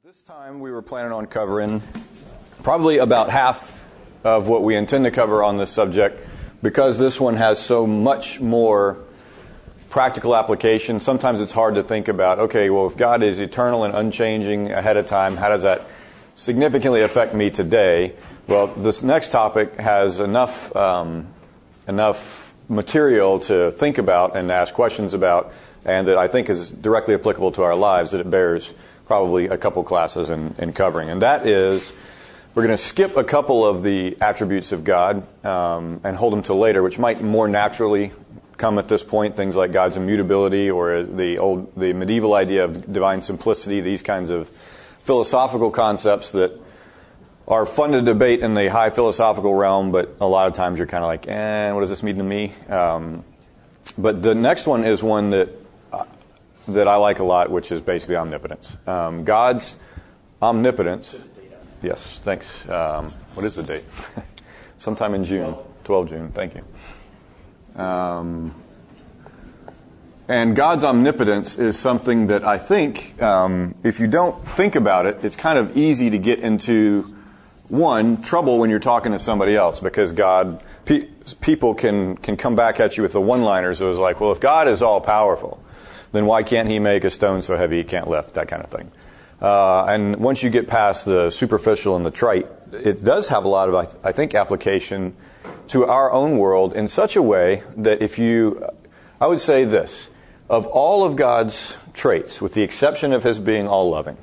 This time we were planning on covering probably about half of what we intend to cover on this subject, because this one has so much more practical application. Sometimes it's hard to think about, okay, well, if God is eternal and unchanging ahead of time, how does that significantly affect me today? Well, this next topic has enough material to think about and ask questions about, and that I think is directly applicable to our lives, that it bears probably a couple classes in covering. And that is, we're going to skip a couple of the attributes of God and hold them till later, which might more naturally come at this point, things like God's immutability or the medieval idea of divine simplicity, these kinds of philosophical concepts that are fun to debate in the high philosophical realm, but a lot of times you're kind of like, what does this mean to me? But the next one is one that I like a lot, which is basically omnipotence. God's omnipotence. Yes, thanks. What is the date? Sometime in June. 12 June, thank you. And God's omnipotence is something that I think, if you don't think about it, it's kind of easy to get into, trouble when you're talking to somebody else, because people can come back at you with the one-liners. It was like, well, if God is all-powerful, then why can't he make a stone so heavy he can't lift, that kind of thing. And once you get past the superficial and the trite, it does have a lot of, I think, application to our own world in such a way that I would say this, of all of God's traits, with the exception of his being all-loving,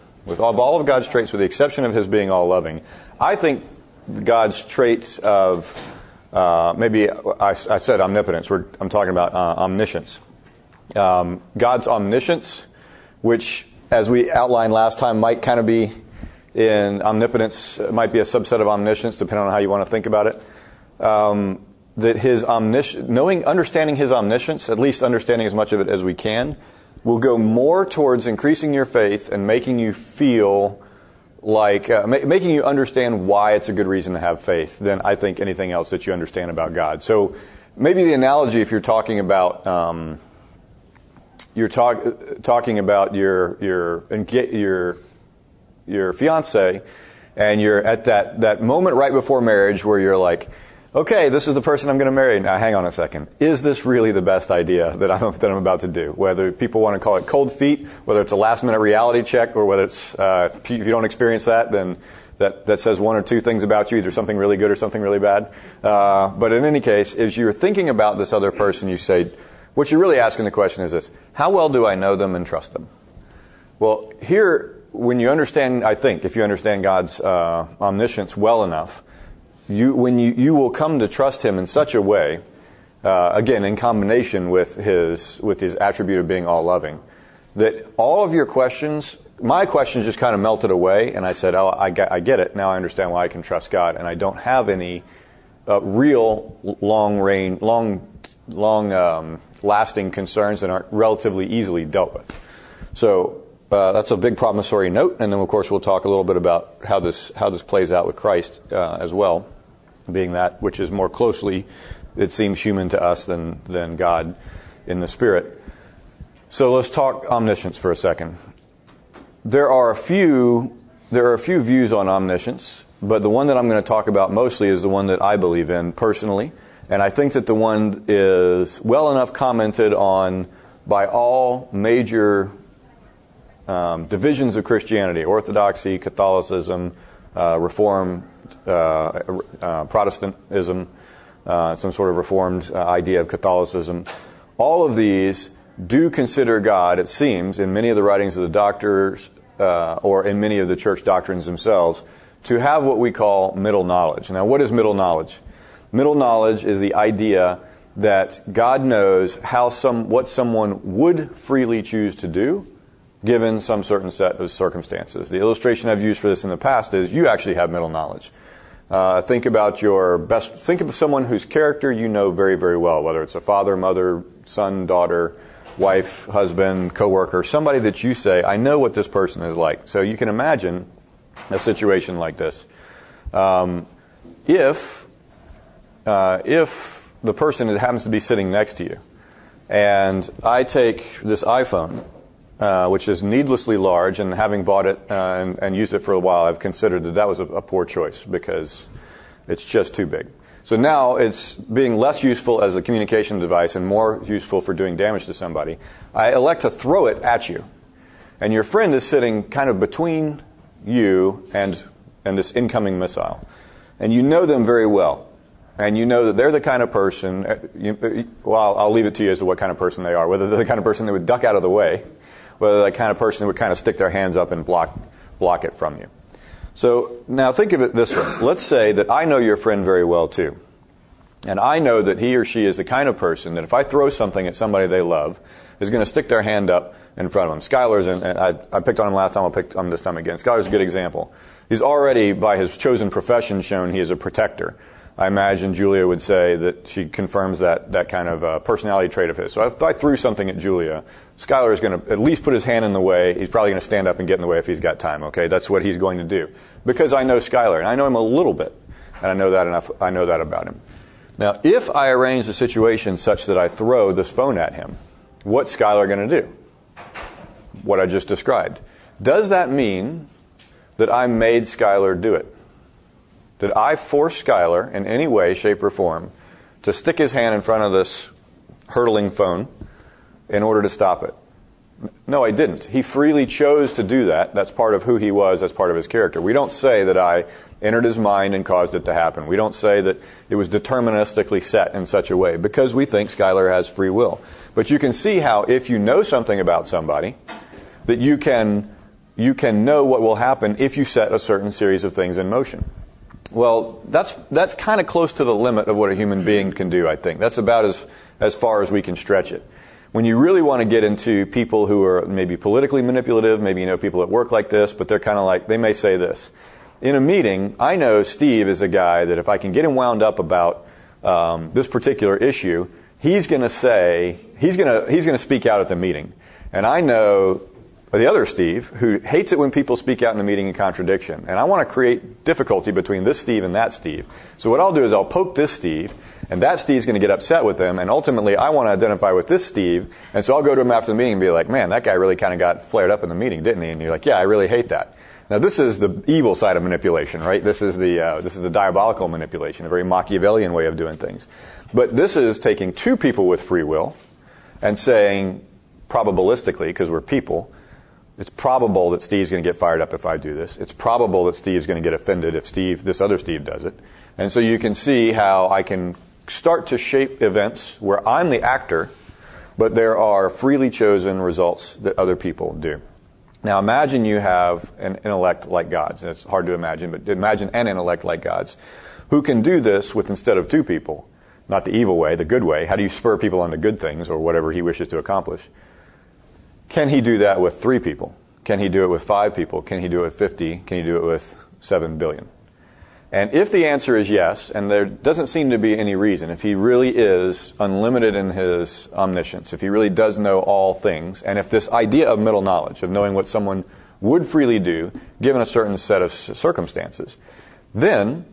I think God's traits of, maybe I said omnipotence, I'm talking about omniscience. God's omniscience, which, as we outlined last time, might kind of be in omnipotence, might be a subset of omniscience, depending on how you want to think about it. That his understanding his omniscience, at least understanding as much of it as we can, will go more towards increasing your faith and making you feel like, making you understand why it's a good reason to have faith than I think anything else that you understand about God. So maybe the analogy, if you're talking about, talking about your fiance, and you're at that moment right before marriage where you're like, okay, this is the person I'm going to marry. Now, hang on a second. Is this really the best idea that I'm about to do? Whether people want to call it cold feet, whether it's a last-minute reality check, or whether it's, if you don't experience that, then that says one or two things about you, either something really good or something really bad. But in any case, as you're thinking about this other person, you say, what you're really asking the question is this: how well do I know them and trust them? Well, here, when you understand, I think, if you understand God's omniscience well enough, you will come to trust him in such a way, again, in combination with his attribute of being all-loving, that all of your questions, my questions just kind of melted away, and I said, I get it. Now I understand why I can trust God, and I don't have any real lasting concerns that aren't relatively easily dealt with. So that's a big promissory note, and then of course we'll talk a little bit about how this plays out with Christ as well, being that which is more closely, it seems, human to us than God in the Spirit. So let's talk omniscience for a second. There are a few views on omniscience, but the one that I'm going to talk about mostly is the one that I believe in personally. And I think that the one is well enough commented on by all major divisions of Christianity: Orthodoxy, Catholicism, Reform, Protestantism, some sort of Reformed idea of Catholicism. All of these do consider God, it seems, in many of the writings of the doctors or in many of the church doctrines themselves, to have what we call middle knowledge. Now, what is middle knowledge? Middle knowledge is the idea that God knows what someone would freely choose to do, given some certain set of circumstances. The illustration I've used for this in the past is you actually have middle knowledge. Think of someone whose character you know very, very well, whether it's a father, mother, son, daughter, wife, husband, coworker, somebody that you say, I know what this person is like. So you can imagine a situation like this. If the person happens to be sitting next to you, and I take this iPhone which is needlessly large, and having bought it and used it for a while, I've considered that was a poor choice because it's just too big. So now it's being less useful as a communication device and more useful for doing damage to somebody. I elect to throw it at you. And your friend is sitting kind of between you and this incoming missile. And you know them very well. And you know that they're the kind of person, I'll leave it to you as to what kind of person they are. Whether they're the kind of person that would duck out of the way, whether they're the kind of person that would kind of stick their hands up and block it from you. So now think of it this way. Let's say that I know your friend very well too. And I know that he or she is the kind of person that if I throw something at somebody they love, is going to stick their hand up in front of them. Skylar's, and I picked on him last time, I'll pick on him this time again. Skylar's a good example. He's already, by his chosen profession, shown he is a protector. I imagine Julia would say that she confirms that kind of personality trait of his. So if I threw something at Julia, Skylar is going to at least put his hand in the way. He's probably going to stand up and get in the way if he's got time, okay? That's what he's going to do. Because I know Skylar, and I know him a little bit, and I know that enough. I know that about him. Now, if I arrange the situation such that I throw this phone at him, what's Skylar going to do? What I just described. Does that mean that I made Skylar do it? Did I force Skylar in any way, shape, or form to stick his hand in front of this hurtling phone in order to stop it? No, I didn't. He freely chose to do that. That's part of who he was. That's part of his character. We don't say that I entered his mind and caused it to happen. We don't say that it was deterministically set in such a way because we think Skylar has free will. But you can see how if you know something about somebody, that you can know what will happen if you set a certain series of things in motion. Well, that's kind of close to the limit of what a human being can do, I think. That's about as far as we can stretch it. When you really want to get into people who are maybe politically manipulative, maybe you know people that work like this, but they're kind of like, they may say this. In a meeting, I know Steve is a guy that if I can get him wound up about this particular issue, he's going to speak out at the meeting. And I know the other Steve who hates it when people speak out in a meeting in contradiction. And I want to create difficulty between this Steve and that Steve. So what I'll do is I'll poke this Steve, and that Steve's going to get upset with them, and ultimately I want to identify with this Steve, and so I'll go to him after the meeting and be like, man, that guy really kind of got flared up in the meeting, didn't he? And you're like, yeah, I really hate that. Now this is the evil side of manipulation, right? This is the diabolical manipulation, a very Machiavellian way of doing things. But this is taking two people with free will and saying, probabilistically, because we're people, it's probable that Steve's going to get fired up if I do this. It's probable that Steve's going to get offended if this other Steve does it. And so you can see how I can start to shape events where I'm the actor, but there are freely chosen results that other people do. Now imagine you have an intellect like God's. And it's hard to imagine, but imagine an intellect like God's who can do this with instead of two people, not the evil way, the good way. How do you spur people on to good things or whatever he wishes to accomplish? Can he do that with 3 people? Can he do it with 5 people? Can he do it with 50? Can he do it with 7 billion? And if the answer is yes, and there doesn't seem to be any reason, if he really is unlimited in his omniscience, if he really does know all things, and if this idea of middle knowledge, of knowing what someone would freely do, given a certain set of circumstances, then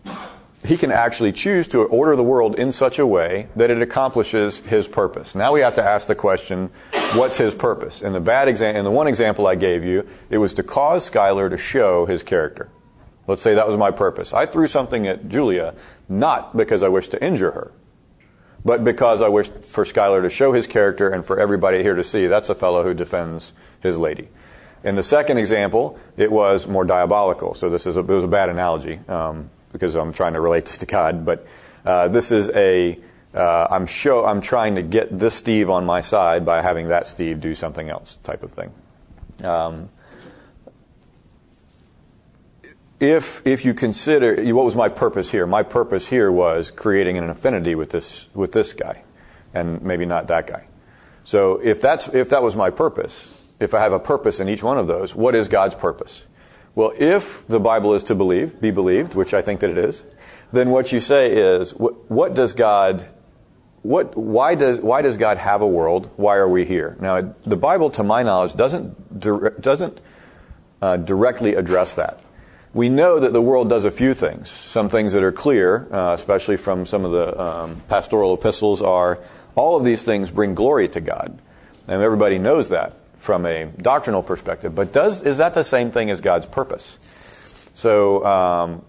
he can actually choose to order the world in such a way that it accomplishes his purpose. Now we have to ask the question, what's his purpose? In the one example I gave you, it was to cause Skylar to show his character. Let's say that was my purpose. I threw something at Julia, not because I wished to injure her, but because I wished for Skylar to show his character and for everybody here to see that's a fellow who defends his lady. In the second example, it was more diabolical. So it was a bad analogy because I'm trying to relate this to God. But this is I'm trying to get this Steve on my side by having that Steve do something else type of thing. If you consider, what was my purpose here? My purpose here was creating an affinity with this guy, and maybe not that guy. So if that was my purpose, if I have a purpose in each one of those, what is God's purpose? Well, if the Bible is to be believed, which I think that it is, then what you say is, why does God have a world? Why are we here? Now, the Bible, to my knowledge, doesn't directly address that. We know that the world does a few things. Some things that are clear, especially from some of the pastoral epistles, are all of these things bring glory to God. And everybody knows that from a doctrinal perspective. But is that the same thing as God's purpose? So,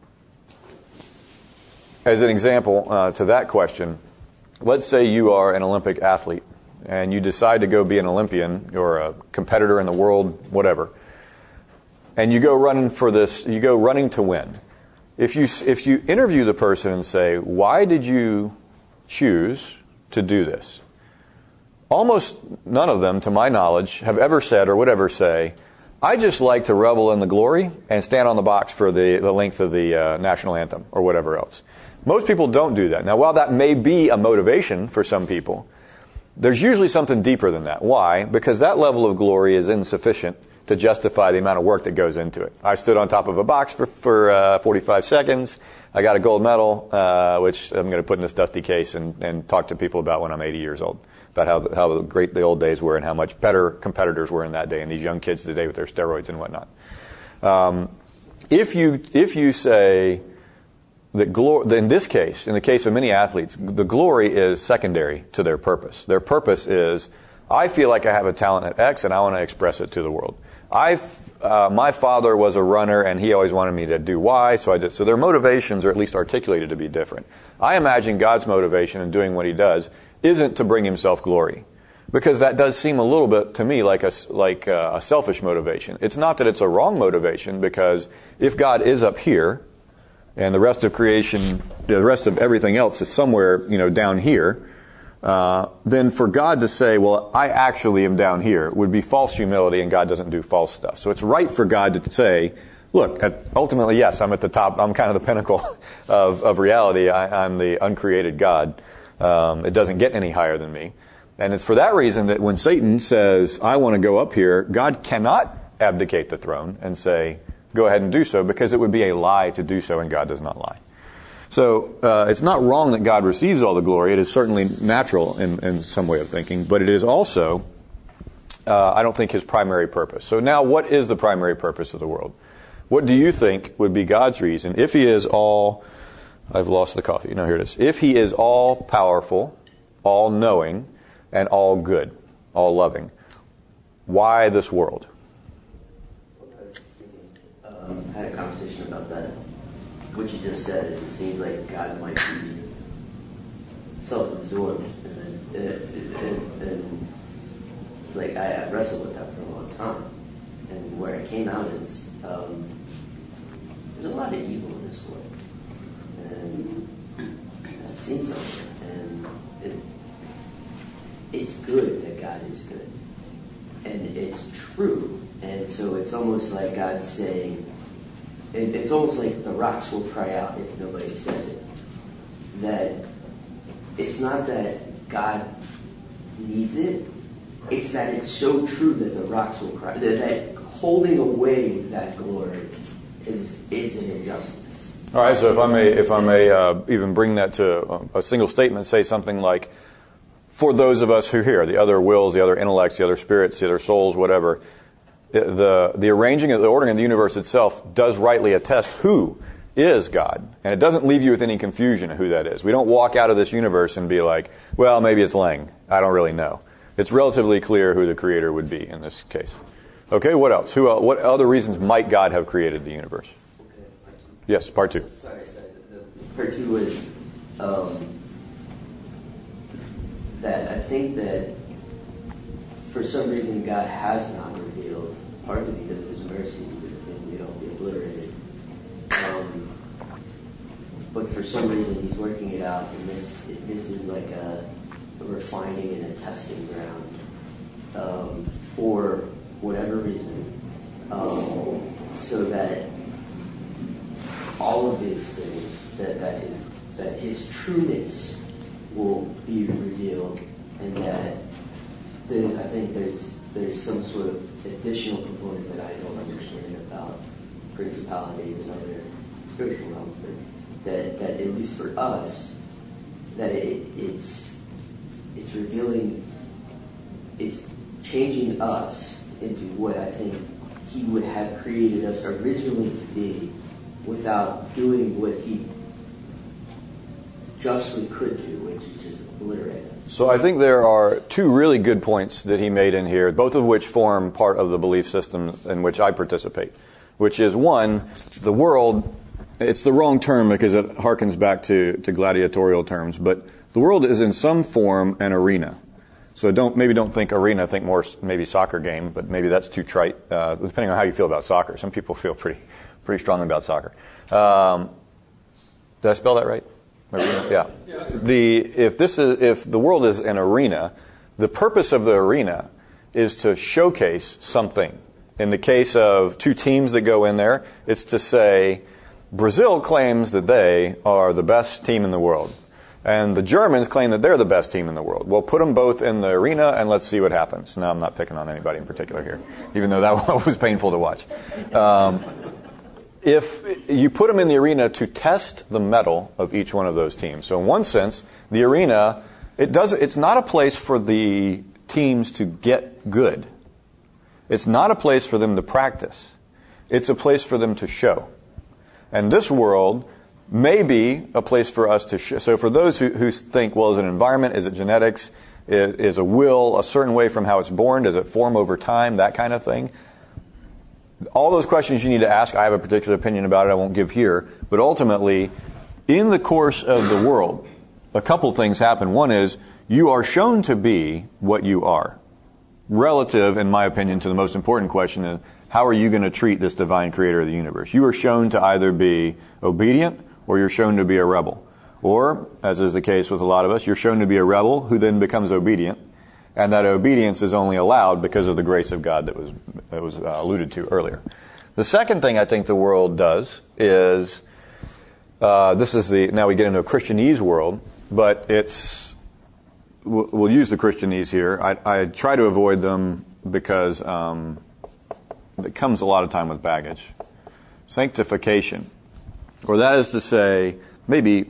as an example to that question, let's say you are an Olympic athlete and you decide to go be an Olympian or a competitor in the world, whatever, and you go running to win. If you interview the person and say, why did you choose to do this? Almost none of them, to my knowledge, have ever said or would ever say, I just like to revel in the glory and stand on the box for the length of the national anthem or whatever else. Most people don't do that. Now, while that may be a motivation for some people, there's usually something deeper than that. Why? Because that level of glory is insufficient to justify the amount of work that goes into it. I stood on top of a box for 45 seconds. I got a gold medal, which I'm going to put in this dusty case and talk to people about when I'm 80 years old, about how great the old days were and how much better competitors were in that day and these young kids today with their steroids and whatnot. If you say that in this case, in the case of many athletes, the glory is secondary to their purpose. Their purpose is, I feel like I have a talent at X and I want to express it to the world. My father was a runner and he always wanted me to do Y, so I did. So their motivations are at least articulated to be different. I imagine God's motivation in doing what he does isn't to bring himself glory, because that does seem a little bit to me like a selfish motivation. It's not that it's a wrong motivation, because if God is up here and the rest of creation, the rest of everything else is somewhere, down here, then for God to say, well, I actually am down here, would be false humility, and God doesn't do false stuff. So it's right for God to say, look, ultimately, yes, I'm at the top, I'm kind of the pinnacle of reality, I'm the uncreated God. It doesn't get any higher than me. And it's for that reason that when Satan says, I want to go up here, God cannot abdicate the throne and say, go ahead and do so, because it would be a lie to do so, and God does not lie. So it's not wrong that God receives all the glory. It is certainly natural in some way of thinking, but it is also, I don't think, his primary purpose. So now, what is the primary purpose of the world? What do you think would be God's reason if he is all... I've lost the coffee. No, here it is. If he is all powerful, all knowing, and all good, all loving, why this world? I was just thinking, I had a conversation about that. What you just said is, it seems like God might be self-absorbed, and like I wrestled with that for a long time. And where it came out is, there's a lot of evil in this world. And I've seen some of it, and it's good that God is good, and it's true, and so it's almost like God's saying, it's almost like the rocks will cry out if nobody says it. That it's not that God needs it, it's that it's so true that the rocks will cry, that holding away that glory is an injustice. All right, so if I may even bring that to a single statement, say something like, for those of us who hear, the other wills, the other intellects, the other spirits, the other souls, whatever, the arranging, the ordering of the universe itself does rightly attest who is God. And it doesn't leave you with any confusion of who that is. We don't walk out of this universe and be like, well, maybe it's Lang. I don't really know. It's relatively clear who the creator would be in this case. Okay, what else? What other reasons might God have created the universe? Yes, part two. Sorry. Part two was that I think that for some reason God has not revealed, partly because of his mercy, because of him, we don't be obliterated. But for some reason he's working it out, and this is like a refining and a testing ground for whatever reason, so that all of these things, that his trueness will be revealed, and that I think there's some sort of additional component that I don't understand about principalities and other spiritual realms, but that at least for us, that it's revealing, it's changing us into what I think he would have created us originally to be, without doing what he justly could do, which is just obliterate us. So I think there are two really good points that he made in here, both of which form part of the belief system in which I participate, which is, one, the world, it's the wrong term because it harkens back to gladiatorial terms, but the world is in some form an arena. So don't think arena, think more maybe soccer game, but maybe that's too trite, depending on how you feel about soccer. Some people feel pretty strongly about soccer. Did I spell that right? Arena? Yeah. If the world is an arena, the purpose of the arena is to showcase something. In the case of two teams that go in there, it's to say, Brazil claims that they are the best team in the world. And the Germans claim that they're the best team in the world. Well, put them both in the arena and let's see what happens. Now, I'm not picking on anybody in particular here, even though that was painful to watch. If you put them in the arena to test the mettle of each one of those teams. So in one sense, the arena, it's not a place for the teams to get good. It's not a place for them to practice. It's a place for them to show. And this world may be a place for us to show. So for those who think, well, is it environment? Is it genetics? Is a will a certain way from how it's born? Does it form over time? That kind of thing. All those questions you need to ask. I have a particular opinion about it I won't give here. But ultimately, in the course of the world, a couple things happen. One is, you are shown to be what you are. Relative, in my opinion, to the most important question is, how are you going to treat this divine creator of the universe? You are shown to either be obedient or you're shown to be a rebel. Or, as is the case with a lot of us, you're shown to be a rebel who then becomes obedient. And that obedience is only allowed because of the grace of God that was alluded to earlier. The second thing I think the world does is, now we get into a Christianese world, but we'll use the Christianese here. I try to avoid them because it comes a lot of time with baggage. Sanctification. Or that is to say, maybe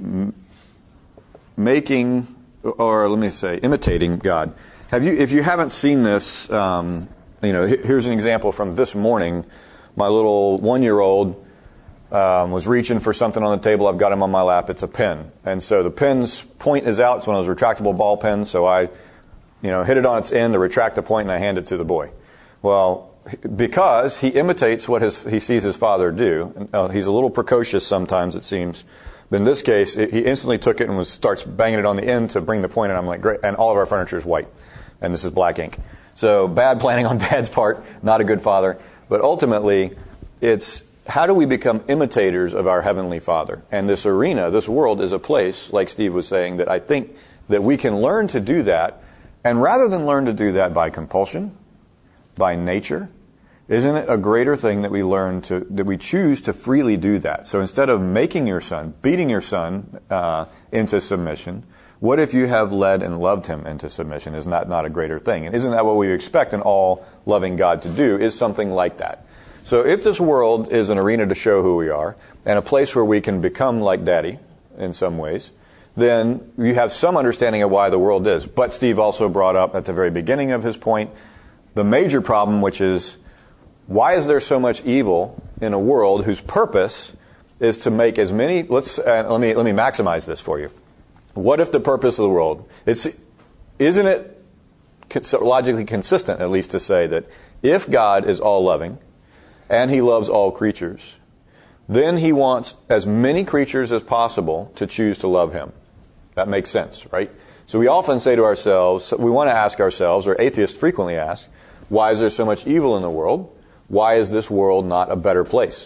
imitating God. If you haven't seen this, here's an example from this morning. My little 1-year-old was reaching for something on the table. I've got him on my lap. It's a pen. And so the pen's point is out. It's one of those retractable ball pens. So I, hit it on its end to retract the point and I hand it to the boy. Well, because he imitates what he sees his father do. He's a little precocious sometimes, it seems. But in this case, he instantly took it and starts banging it on the end to bring the point. And I'm like, great. And all of our furniture is white. And this is black ink. So bad planning on Dad's part. Not a good father. But ultimately, it's how do we become imitators of our Heavenly Father? And this arena, this world, is a place, like Steve was saying, that I think that we can learn to do that. And rather than learn to do that by compulsion, by nature, isn't it a greater thing that we choose to freely do that? So instead of making your son, beating your son into submission, what if you have led and loved him into submission? Is that not a greater thing? And isn't that what we expect an all-loving God to do, is something like that? So if this world is an arena to show who we are, and a place where we can become like Daddy in some ways, then you have some understanding of why the world is. But Steve also brought up at the very beginning of his point the major problem, which is, why is there so much evil in a world whose purpose is to make as many... let me maximize this for you. What if the purpose of the world... Isn't it logically consistent, at least, to say that if God is all-loving and He loves all creatures, then He wants as many creatures as possible to choose to love Him? That makes sense, right? So we often say to ourselves, we want to ask ourselves, or atheists frequently ask, why is there so much evil in the world? Why is this world not a better place?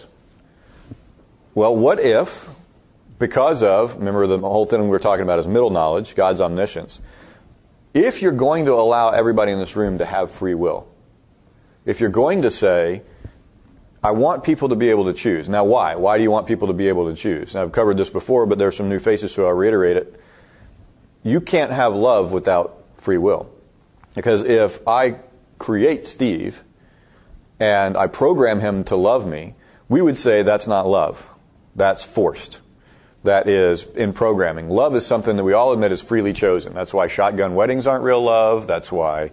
Well, what if, because of, remember the whole thing we were talking about is middle knowledge, God's omniscience. If you're going to allow everybody in this room to have free will, if you're going to say, I want people to be able to choose. Now why? Why do you want people to be able to choose? Now, I've covered this before, but there are some new faces, so I'll reiterate it. You can't have love without free will. Because if I create Steve and I program him to love me, we would say that's not love. That's forced. That is in programming. Love is something that we all admit is freely chosen. That's why shotgun weddings aren't real love. That's why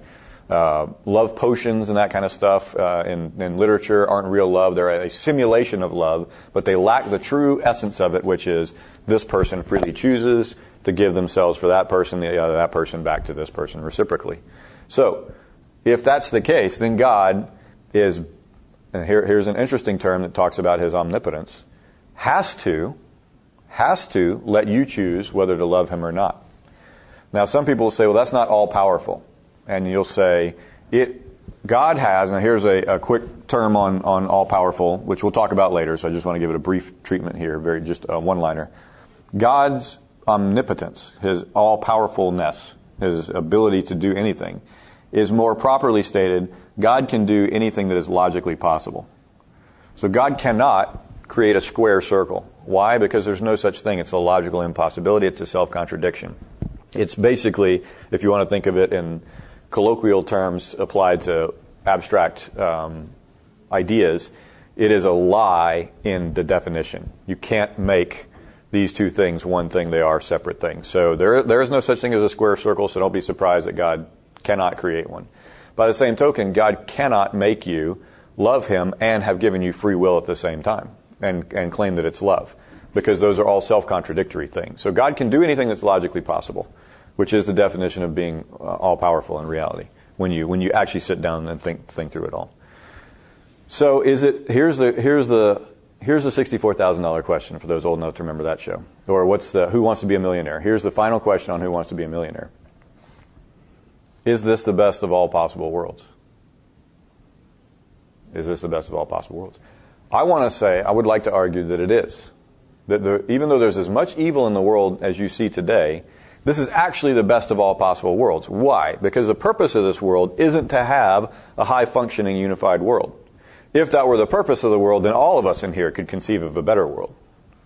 Love potions and that kind of stuff in literature aren't real love. They're a simulation of love, but they lack the true essence of it, which is this person freely chooses to give themselves for that person, that person back to this person reciprocally. So, if that's the case, then God is, and here's an interesting term that talks about his omnipotence, has to let you choose whether to love him or not. Now, some people will say, well, that's not all-powerful. And you'll say, God has, now here's a quick term on all-powerful, which we'll talk about later, so I just want to give it a brief treatment here, just a one-liner. God's omnipotence, his all-powerfulness, his ability to do anything, is more properly stated, God can do anything that is logically possible. So God cannot create a square circle. Why? Because there's no such thing. It's a logical impossibility. It's a self-contradiction. It's basically, if you want to think of it in colloquial terms applied to abstract ideas, it is a lie in the definition. You can't make these two things one thing. They are separate things. So there is no such thing as a square circle, so don't be surprised that God cannot create one. By the same token, God cannot make you love him and have given you free will at the same time and claim that it's love, because those are all self-contradictory things. So God can do anything that's logically possible, which is the definition of being all-powerful in reality, when you actually sit down and think through it all. So here's the $64,000 question for those old enough to remember that show. Or Who Wants to Be a Millionaire? Here's the final question on Who Wants to Be a Millionaire. Is this the best of all possible worlds? Is this the best of all possible worlds? I would like to argue that it is. That even though there's as much evil in the world as you see today, this is actually the best of all possible worlds. Why? Because the purpose of this world isn't to have a high-functioning, unified world. If that were the purpose of the world, then all of us in here could conceive of a better world.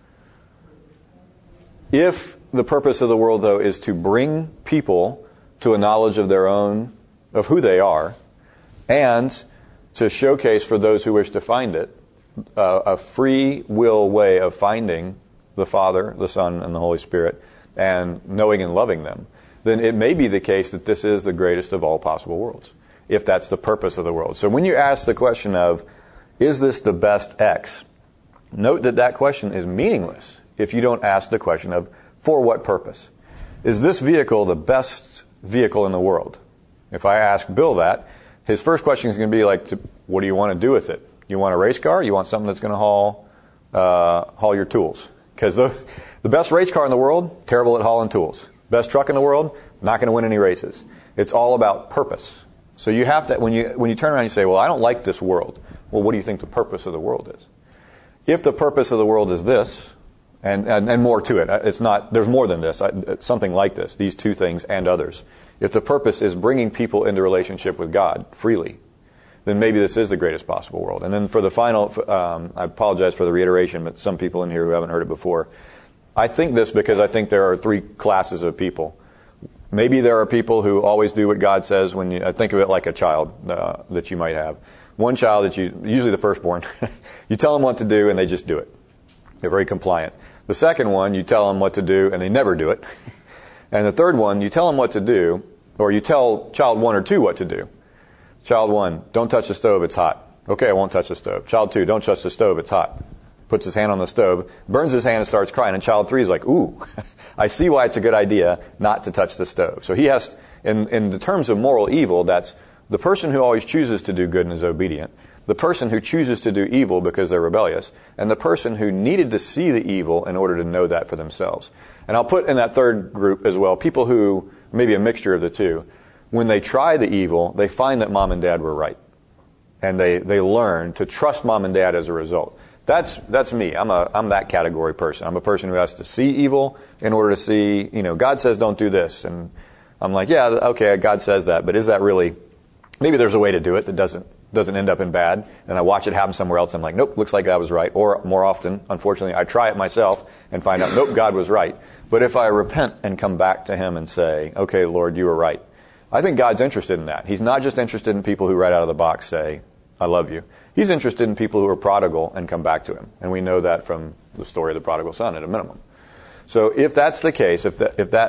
If the purpose of the world, though, is to bring people to a knowledge of their own, of who they are, and to showcase for those who wish to find it, a free will way of finding the Father, the Son, and the Holy Spirit, and knowing and loving them, then it may be the case that this is the greatest of all possible worlds, if that's the purpose of the world. So when you ask the question of, is this the best X? Note that question is meaningless if you don't ask the question of, for what purpose? Is this vehicle the best vehicle in the world? If I ask Bill that, his first question is going to be like, what do you want to do with it? You want a race car? You want something that's going to haul your tools? Because the best race car in the world, terrible at hauling tools. Best truck in the world, not going to win any races. It's all about purpose. So you have to, when you turn around and you say, well, I don't like this world. Well, what do you think the purpose of the world is? If the purpose of the world is this, and more to it, it's not, there's more than this, something like this, these two things and others. If the purpose is bringing people into relationship with God freely, then maybe this is the greatest possible world. And then for the final, I apologize for the reiteration, but some people in here who haven't heard it before, I think this because I think there are three classes of people. Maybe there are people who always do what God says. I think of it like a child that you might have. One child that usually the firstborn, you tell them what to do and they just do it. They're very compliant. The second one, you tell them what to do and they never do it. And the third one, you tell them what to do, or you tell child 1 or 2 what to do. Child 1, don't touch the stove, it's hot. Okay, I won't touch the stove. Child 2, don't touch the stove, it's hot. Puts his hand on the stove, burns his hand and starts crying. And child 3 is like, ooh, I see why it's a good idea not to touch the stove. So he has, in the terms of moral evil, that's the person who always chooses to do good and is obedient, the person who chooses to do evil because they're rebellious, and the person who needed to see the evil in order to know that for themselves. And I'll put in that third group as well, people who, maybe a mixture of the two, when they try the evil, they find that mom and dad were right. And they learn to trust mom and dad as a result. That's me. I'm that category person. I'm a person who has to see evil in order to see, God says don't do this. And I'm like, yeah, okay, God says that, but is that really, maybe there's a way to do it that doesn't end up in bad. And I watch it happen somewhere else. I'm like, nope, looks like God was right. Or more often, unfortunately, I try it myself and find out, nope, God was right. But if I repent and come back to him and say, okay, Lord, you were right, I think God's interested in that. He's not just interested in people who right out of the box say, I love you. He's interested in people who are prodigal and come back to him. And we know that from the story of the prodigal son at a minimum. So if that's the case, if that's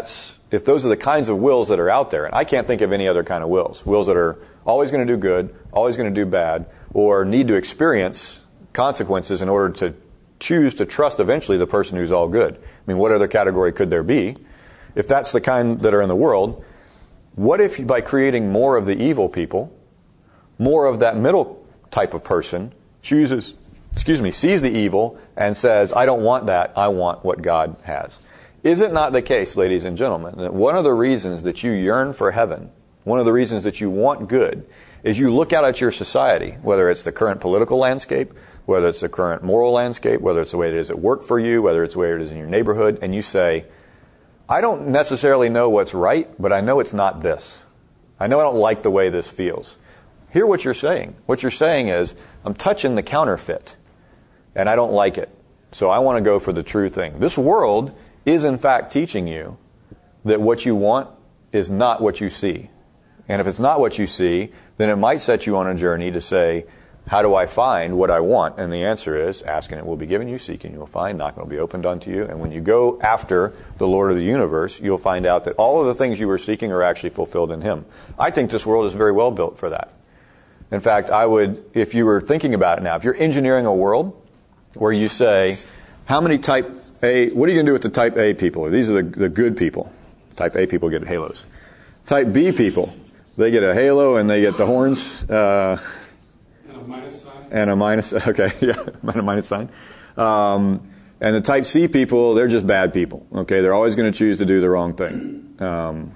if those are the kinds of wills that are out there, and I can't think of any other kind of wills that are always going to do good, always going to do bad, or need to experience consequences in order to choose to trust eventually the person who's all good. I mean, what other category could there be? If that's the kind that are in the world, what if by creating more of the evil people, more of that middle type of person sees the evil and says, I don't want that, I want what God has. Is it not the case, ladies and gentlemen, that one of the reasons that you yearn for heaven, one of the reasons that you want good, is you look out at your society, whether it's the current political landscape, whether it's the current moral landscape, whether it's the way it is at work for you, whether it's the way it is in your neighborhood, and you say, I don't necessarily know what's right, but I know it's not this. I know I don't like the way this feels. Hear what you're saying. What you're saying is, I'm touching the counterfeit, and I don't like it. So I want to go for the true thing. This world is in fact teaching you that what you want is not what you see. And if it's not what you see, then it might set you on a journey to say, how do I find what I want? And the answer is, ask and it will be given you, seek and you will find, knock and it will be opened unto you. And when you go after the Lord of the universe, you'll find out that all of the things you were seeking are actually fulfilled in Him. I think this world is very well built for that. In fact, I would, if you were thinking about it now, if you're engineering a world where you say, how many type A, what are you going to do with the type A people? These are the good people. Type A people get halos. Type B people, they get a halo and they get the horns. And a minus sign. And a minus, okay, yeah, and a minus sign. And the type C people, they're just bad people. Okay, they're always going to choose to do the wrong thing.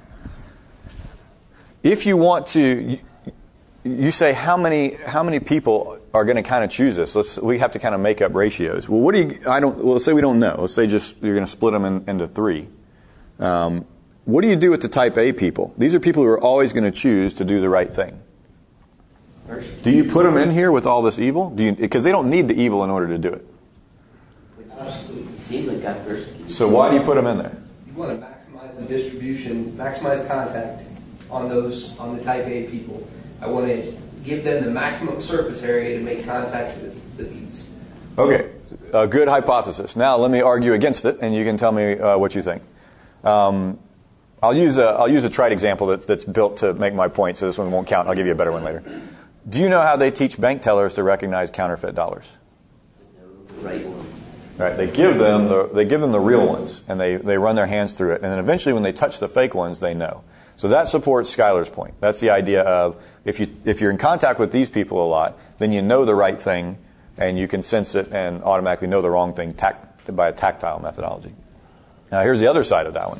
If you want to, you say how many people are going to kind of choose this? We have to kind of make up ratios. Well, let's say we don't know. Let's say just you're going to split them into three. What do you do with the type A people? These are people who are always going to choose to do the right thing. Do you put them in here with all this evil? Because they don't need the evil in order to do it. It seems like God persecutes. So why do you put them in there? You want to maximize the distribution, maximize contact on the type A people. I want to give them the maximum surface area to make contact with the bees. Okay, a good hypothesis. Now let me argue against it, and you can tell me what you think. I'll use a trite example that's built to make my point, so this one won't count. I'll give you a better one later. Do you know how they teach bank tellers to recognize counterfeit dollars? The right one. Right, they give them the real ones, and they run their hands through it, and then eventually when they touch the fake ones, they know. So that supports Schuyler's point. That's the idea of if you're in contact with these people a lot, then you know the right thing, and you can sense it and automatically know the wrong thing by a tactile methodology. Now here's the other side of that one.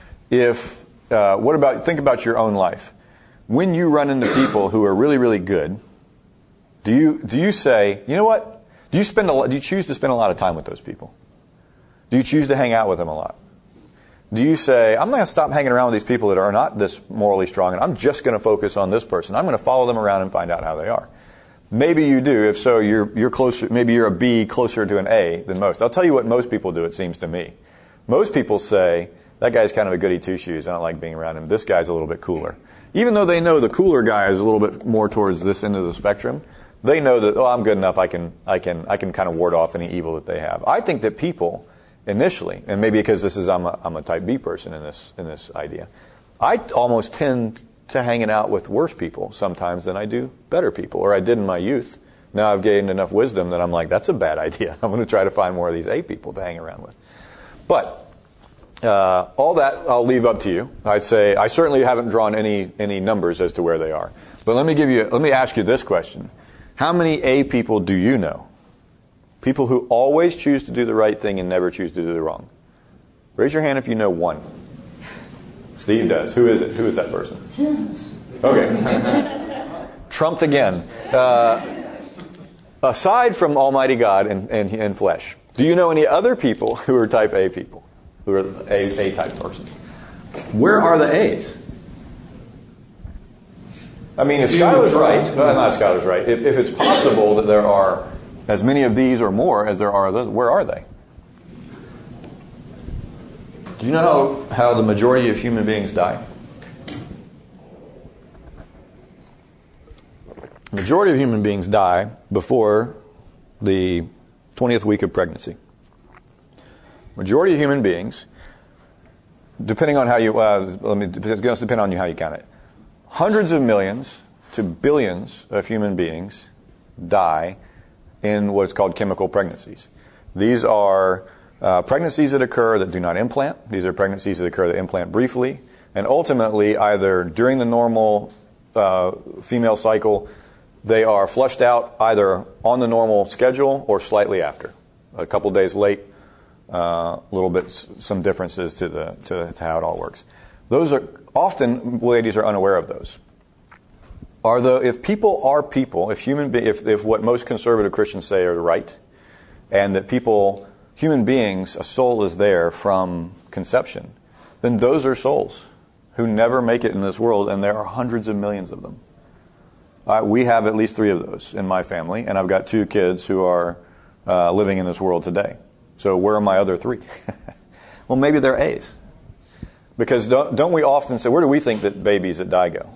Think about your own life. When you run into people who are really, really good, do you say, you know what? Do you choose to spend a lot of time with those people? Do you choose to hang out with them a lot? Do you say, I'm not going to stop hanging around with these people that are not this morally strong, and I'm just going to focus on this person. I'm going to follow them around and find out how they are. Maybe you do. If so, you're closer. Maybe you're a B closer to an A than most. I'll tell you what most people do, it seems to me. Most people say, that guy's kind of a goody two-shoes. I don't like being around him. This guy's a little bit cooler. Even though they know the cooler guy is a little bit more towards this end of the spectrum, they know that, I'm good enough. I can kind of ward off any evil that they have. I think that people initially, and maybe because I'm a type B person in this idea, I almost tend to hanging out with worse people sometimes than I do better people, or I did in my youth. Now I've gained enough wisdom that I'm like, that's a bad idea. I'm going to try to find more of these A people to hang around with. But all that I'll leave up to you. I'd say I certainly haven't drawn any numbers as to where they are. But let me ask you this question. How many A people do you know? People who always choose to do the right thing and never choose to do the wrong. Raise your hand if you know one. Steve does. Who is it? Who is that person? Okay. Trumped again. Aside from Almighty God and flesh, do you know any other people who are type A people? Who are A-type persons? Where are the A's? I mean, if Schuyler's right, not Schuyler's right, if it's possible that there are as many of these or more as there are of those, where are they? Do you know how the majority of human beings die? The majority of human beings die before the 20th week of pregnancy. Majority of human beings depending on how you, it's going to depend on how you count it. Hundreds of millions to billions of human beings die in what's called chemical pregnancies. These are pregnancies that occur that do not implant. These are pregnancies that occur that implant briefly. And ultimately, either during the normal female cycle, they are flushed out either on the normal schedule or slightly after. A couple days late, a little bit, some differences to how it all works. Those are often, ladies are unaware of those. If people are people, if what most conservative Christians say are right, and that human beings, a soul is there from conception, then those are souls who never make it in this world, and there are hundreds of millions of them. We have at least 3 of those in my family, and I've got 2 kids who are living in this world today. So where are my other 3? Well, maybe they're A's. Because don't we often say, where do we think that babies that die go?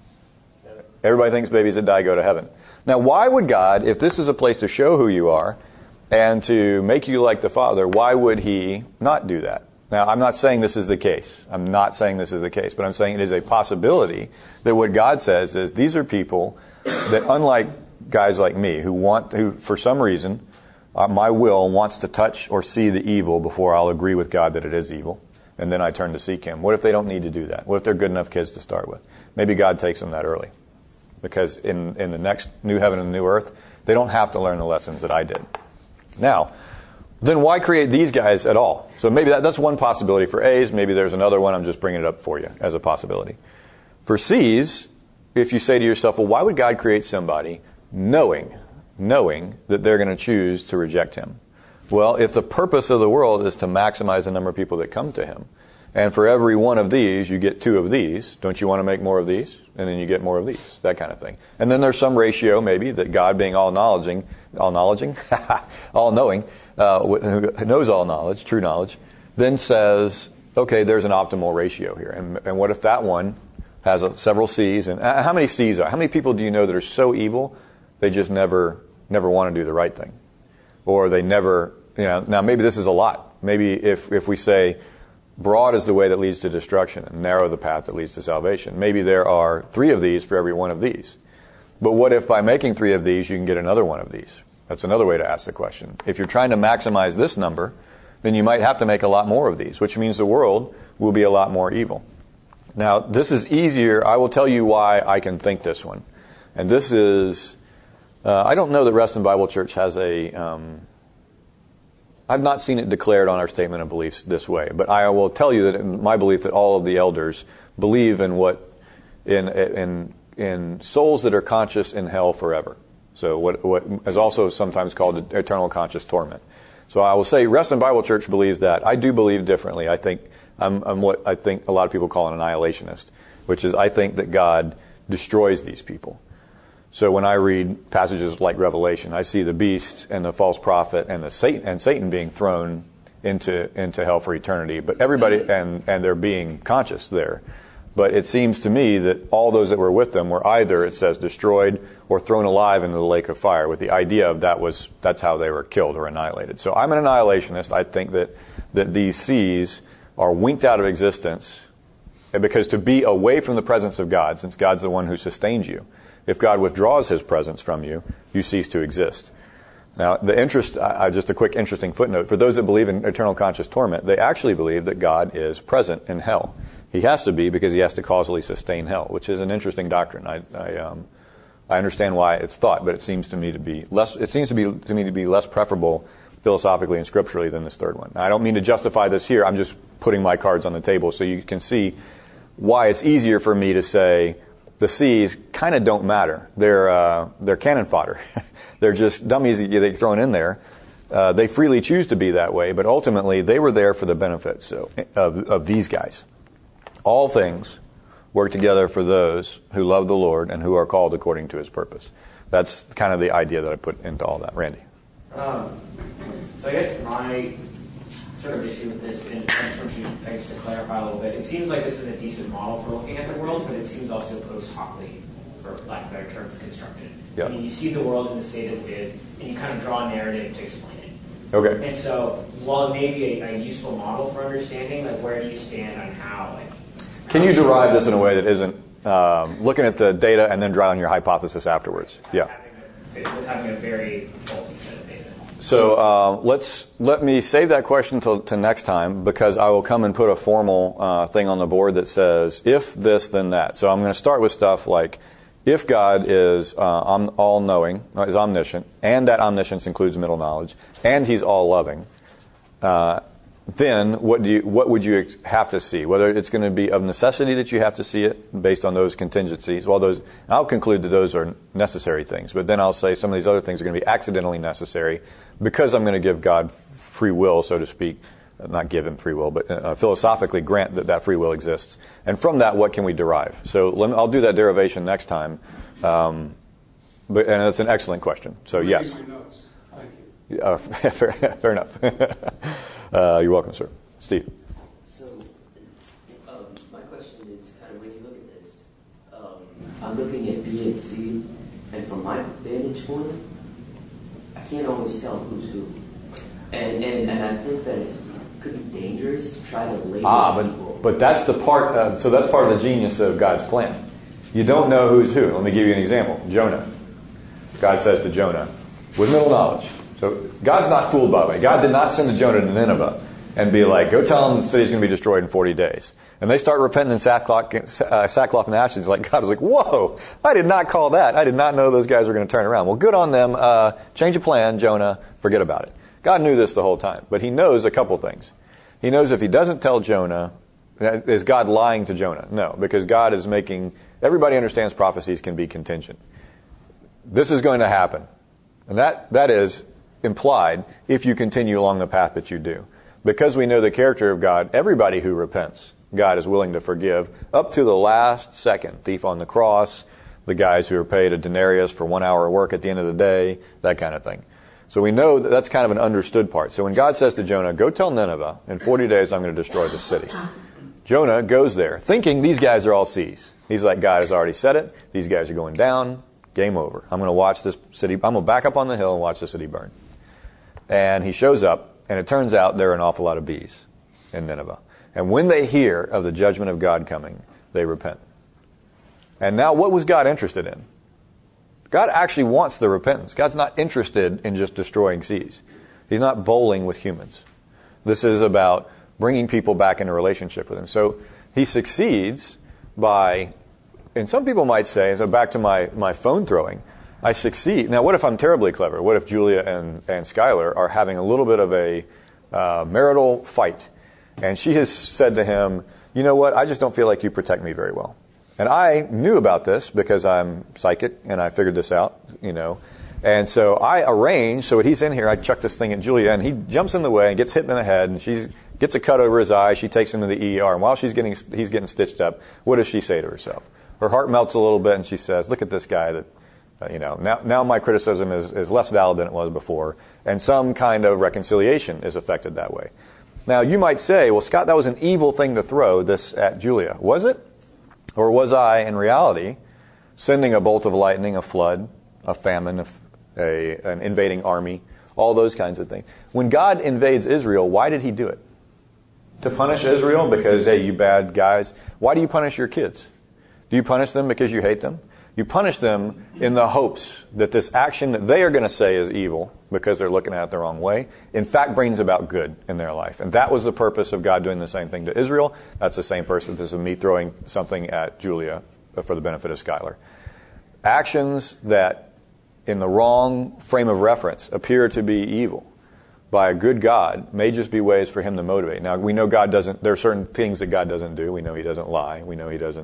Everybody thinks babies that die go to heaven. Now, why would God, if this is a place to show who you are and to make you like the Father, why would He not do that? Now, I'm not saying this is the case. I'm not saying this is the case, but I'm saying it is a possibility that what God says is these are people that, unlike guys like me, who for some reason, my will wants to touch or see the evil before I'll agree with God that it is evil, and then I turn to seek Him. What if they don't need to do that? What if they're good enough kids to start with? Maybe God takes them that early. Because in the next new heaven and new earth, they don't have to learn the lessons that I did. Now, then why create these guys at all? So maybe that's one possibility for A's. Maybe there's another one. I'm just bringing it up for you as a possibility. For C's, if you say to yourself, well, why would God create somebody knowing that they're going to choose to reject Him? Well, if the purpose of the world is to maximize the number of people that come to Him, and for every one of these, you get 2 of these. Don't you want to make more of these? And then you get more of these. That kind of thing. And then there's some ratio, maybe, that God being all-knowing, all-knowing, who knows all knowledge, true knowledge, then says, okay, there's an optimal ratio here. And what if that one has several C's? And how many C's are? How many people do you know that are so evil, they just never want to do the right thing? Or they never, now maybe this is a lot. Maybe if we say, broad is the way that leads to destruction, and narrow the path that leads to salvation. Maybe there are 3 of these for every one of these. But what if by making 3 of these, you can get another one of these? That's another way to ask the question. If you're trying to maximize this number, then you might have to make a lot more of these, which means the world will be a lot more evil. Now, this is easier. I will tell you why I can think this one. And this is, I don't know that Reston Bible Church has I've not seen it declared on our statement of beliefs this way, but I will tell you that in my belief that all of the elders believe in in souls that are conscious in hell forever. So what is also sometimes called eternal conscious torment. So I will say Reston Bible Church believes that. I do believe differently. I think I'm what I think a lot of people call an annihilationist, which is I think that God destroys these people. So when I read passages like Revelation, I see the beast and the false prophet and Satan being thrown into hell for eternity. But everybody and they're being conscious there. But it seems to me that all those that were with them were either, it says, destroyed or thrown alive into the lake of fire, with the idea of that's how they were killed or annihilated. So I'm an annihilationist. I think that these C's are winked out of existence because to be away from the presence of God, since God's the one who sustains you, if God withdraws His presence from you, you cease to exist. Now, just a quick interesting footnote. For those that believe in eternal conscious torment, they actually believe that God is present in hell. He has to be because He has to causally sustain hell, which is an interesting doctrine. I understand why it's thought, but it seems to me to be less. It seems to me to be less preferable philosophically and scripturally than this third one. Now, I don't mean to justify this here. I'm just putting my cards on the table so you can see why it's easier for me to say the C's kind of don't matter. They're cannon fodder. They're just dummies that they're thrown in there. They freely choose to be that way, but ultimately they were there for the benefits of these guys. All things work together for those who love the Lord and who are called according to His purpose. That's kind of the idea that I put into all that. Randy? So I guess my sort of issue with this, and I just want you, I guess, to clarify a little bit, it seems like this is a decent model for looking at the world, but it seems also post hocly, for lack of better terms, constructed. Yep. I mean, you see the world in the state as it is, and you kind of draw a narrative to explain it. Okay. And so, while it may be a useful model for understanding, like where do you stand on how? Can you derive this in a way that isn't looking at the data and then drawing your hypothesis afterwards? Yeah. With having a very faulty set of data. So let me save that question to next time, because I will come and put a formal thing on the board that says if this then that. So I'm going to start with stuff like if God is all-knowing, is omniscient, and that omniscience includes middle knowledge, and He's all-loving, then what would you have to see? Whether it's going to be of necessity that you have to see it based on those contingencies. Well, I'll conclude that those are necessary things, but then I'll say some of these other things are going to be accidentally necessary because I'm going to give God free will, so to speak. Not give Him free will, but philosophically grant that free will exists. And from that, what can we derive? So I'll do that derivation next time. And it's an excellent question. So yes. Reading my notes. Thank you. Fair enough. You're welcome, sir. Steve. So, my question is kind of when you look at this, I'm looking at B and C, and from my vantage point, I can't always tell who's who. And I think that it could be dangerous to try to label people. But that's the part, so that's part of the genius of God's plan. You don't know who's who. Let me give you an example. Jonah. God says to Jonah, with middle knowledge. So God's not fooled by the way. God did not send Jonah to Nineveh and be like, go tell them the city's going to be destroyed in 40 days. And they start repenting in sackcloth and ashes. God was like, whoa, I did not call that. I did not know those guys were going to turn around. Well, good on them. Change of plan, Jonah. Forget about it. God knew this the whole time. But He knows a couple things. He knows if He doesn't tell Jonah, is God lying to Jonah? No, because God is everybody understands prophecies can be contingent. This is going to happen. And that is implied if you continue along the path that you do. Because we know the character of God, everybody who repents, God is willing to forgive up to the last second. Thief on the cross, the guys who are paid a denarius for 1 hour of work at the end of the day, that kind of thing. So we know that's kind of an understood part. So when God says to Jonah, go tell Nineveh, in 40 days I'm going to destroy the city. Jonah goes there thinking these guys are all C's. He's like, God has already said it. These guys are going down. Game over. I'm going to watch this city. I'm going to back up on the hill and watch the city burn. And he shows up, and it turns out there are an awful lot of bees in Nineveh. And when they hear of the judgment of God coming, they repent. And now what was God interested in? God actually wants the repentance. God's not interested in just destroying cities. He's not bowling with humans. This is about bringing people back into relationship with Him. So He succeeds by, and some people might say, so back to my phone throwing, I succeed. Now, what if I'm terribly clever? What if Julia and Skylar are having a little bit of a marital fight? And she has said to him, you know what, I just don't feel like you protect me very well. And I knew about this because I'm psychic and I figured this out, And so I arranged, so when he's in here, I chuck this thing at Julia, and he jumps in the way and gets hit in the head, and she gets a cut over his eye. She takes him to the ER, and while he's getting stitched up, what does she say to herself? Her heart melts a little bit, and she says, look at this guy that, now my criticism is less valid than it was before, and some kind of reconciliation is affected that way. Now, you might say, well, Scott, that was an evil thing to throw this at Julia. Was it? Or was I, in reality, sending a bolt of lightning, a flood, a famine, an invading army, all those kinds of things? When God invades Israel, why did He do it? To punish Israel because, hey, you bad guys. Why do you punish your kids? Do you punish them because you hate them? You punish them in the hopes that this action that they are going to say is evil because they're looking at it the wrong way, in fact brings about good in their life. And that was the purpose of God doing the same thing to Israel. That's the same purpose of me throwing something at Julia for the benefit of Skylar. Actions that in the wrong frame of reference appear to be evil by a good God may just be ways for Him to motivate. Now, we know there are certain things that God doesn't do. We know He doesn't lie. We know He doesn't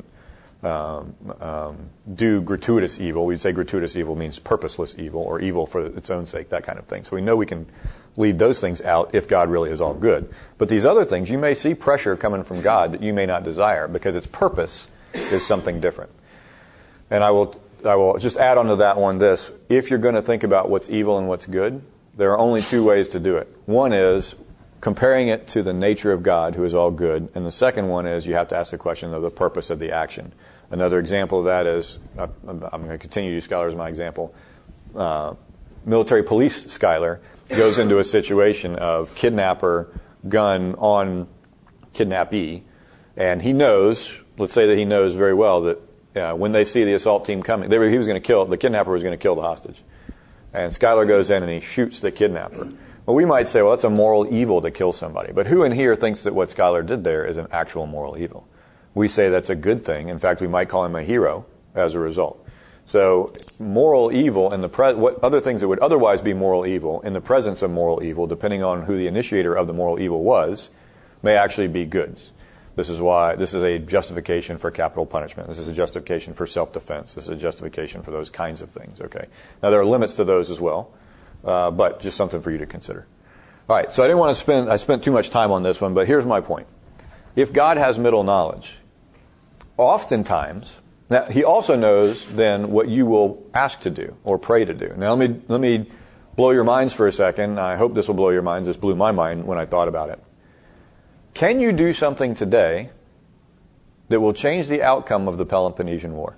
do gratuitous evil. We'd say gratuitous evil means purposeless evil or evil for its own sake, that kind of thing. So we know we can lead those things out if God really is all good. But these other things, you may see pressure coming from God that you may not desire because its purpose is something different. And I will just add onto that one this. If you're going to think about what's evil and what's good, there are only two ways to do it. One is comparing it to the nature of God, who is all good. And the second one is you have to ask the question of the purpose of the action. Another example of that is, I'm going to continue to use Skylar as my example, military police Skylar. goes into a situation of kidnapper, gun on kidnappee, and he knows, let's say that he knows very well that when they see the assault team coming, he was going to kill, the kidnapper was going to kill the hostage. And Skylar goes in and he shoots the kidnapper. Well, we might say, well, that's a moral evil to kill somebody. But who in here thinks that what Skylar did there is an actual moral evil? We say that's a good thing. In fact, we might call him a hero as a result. So moral evil and what other things that would otherwise be moral evil in the presence of moral evil, depending on who the initiator of the moral evil was, may actually be goods. This is why this is a justification for capital punishment. This is a justification for self-defense. This is a justification for those kinds of things. Okay. Now there are limits to those as well, but just something for you to consider. All right. So I spent too much time on this one, but here's my point. If God has middle knowledge, oftentimes, now He also knows then what you will ask to do or pray to do. Now let me blow your minds for a second. I hope this will blow your minds. This blew my mind when I thought about it. Can you do something today that will change the outcome of the Peloponnesian War?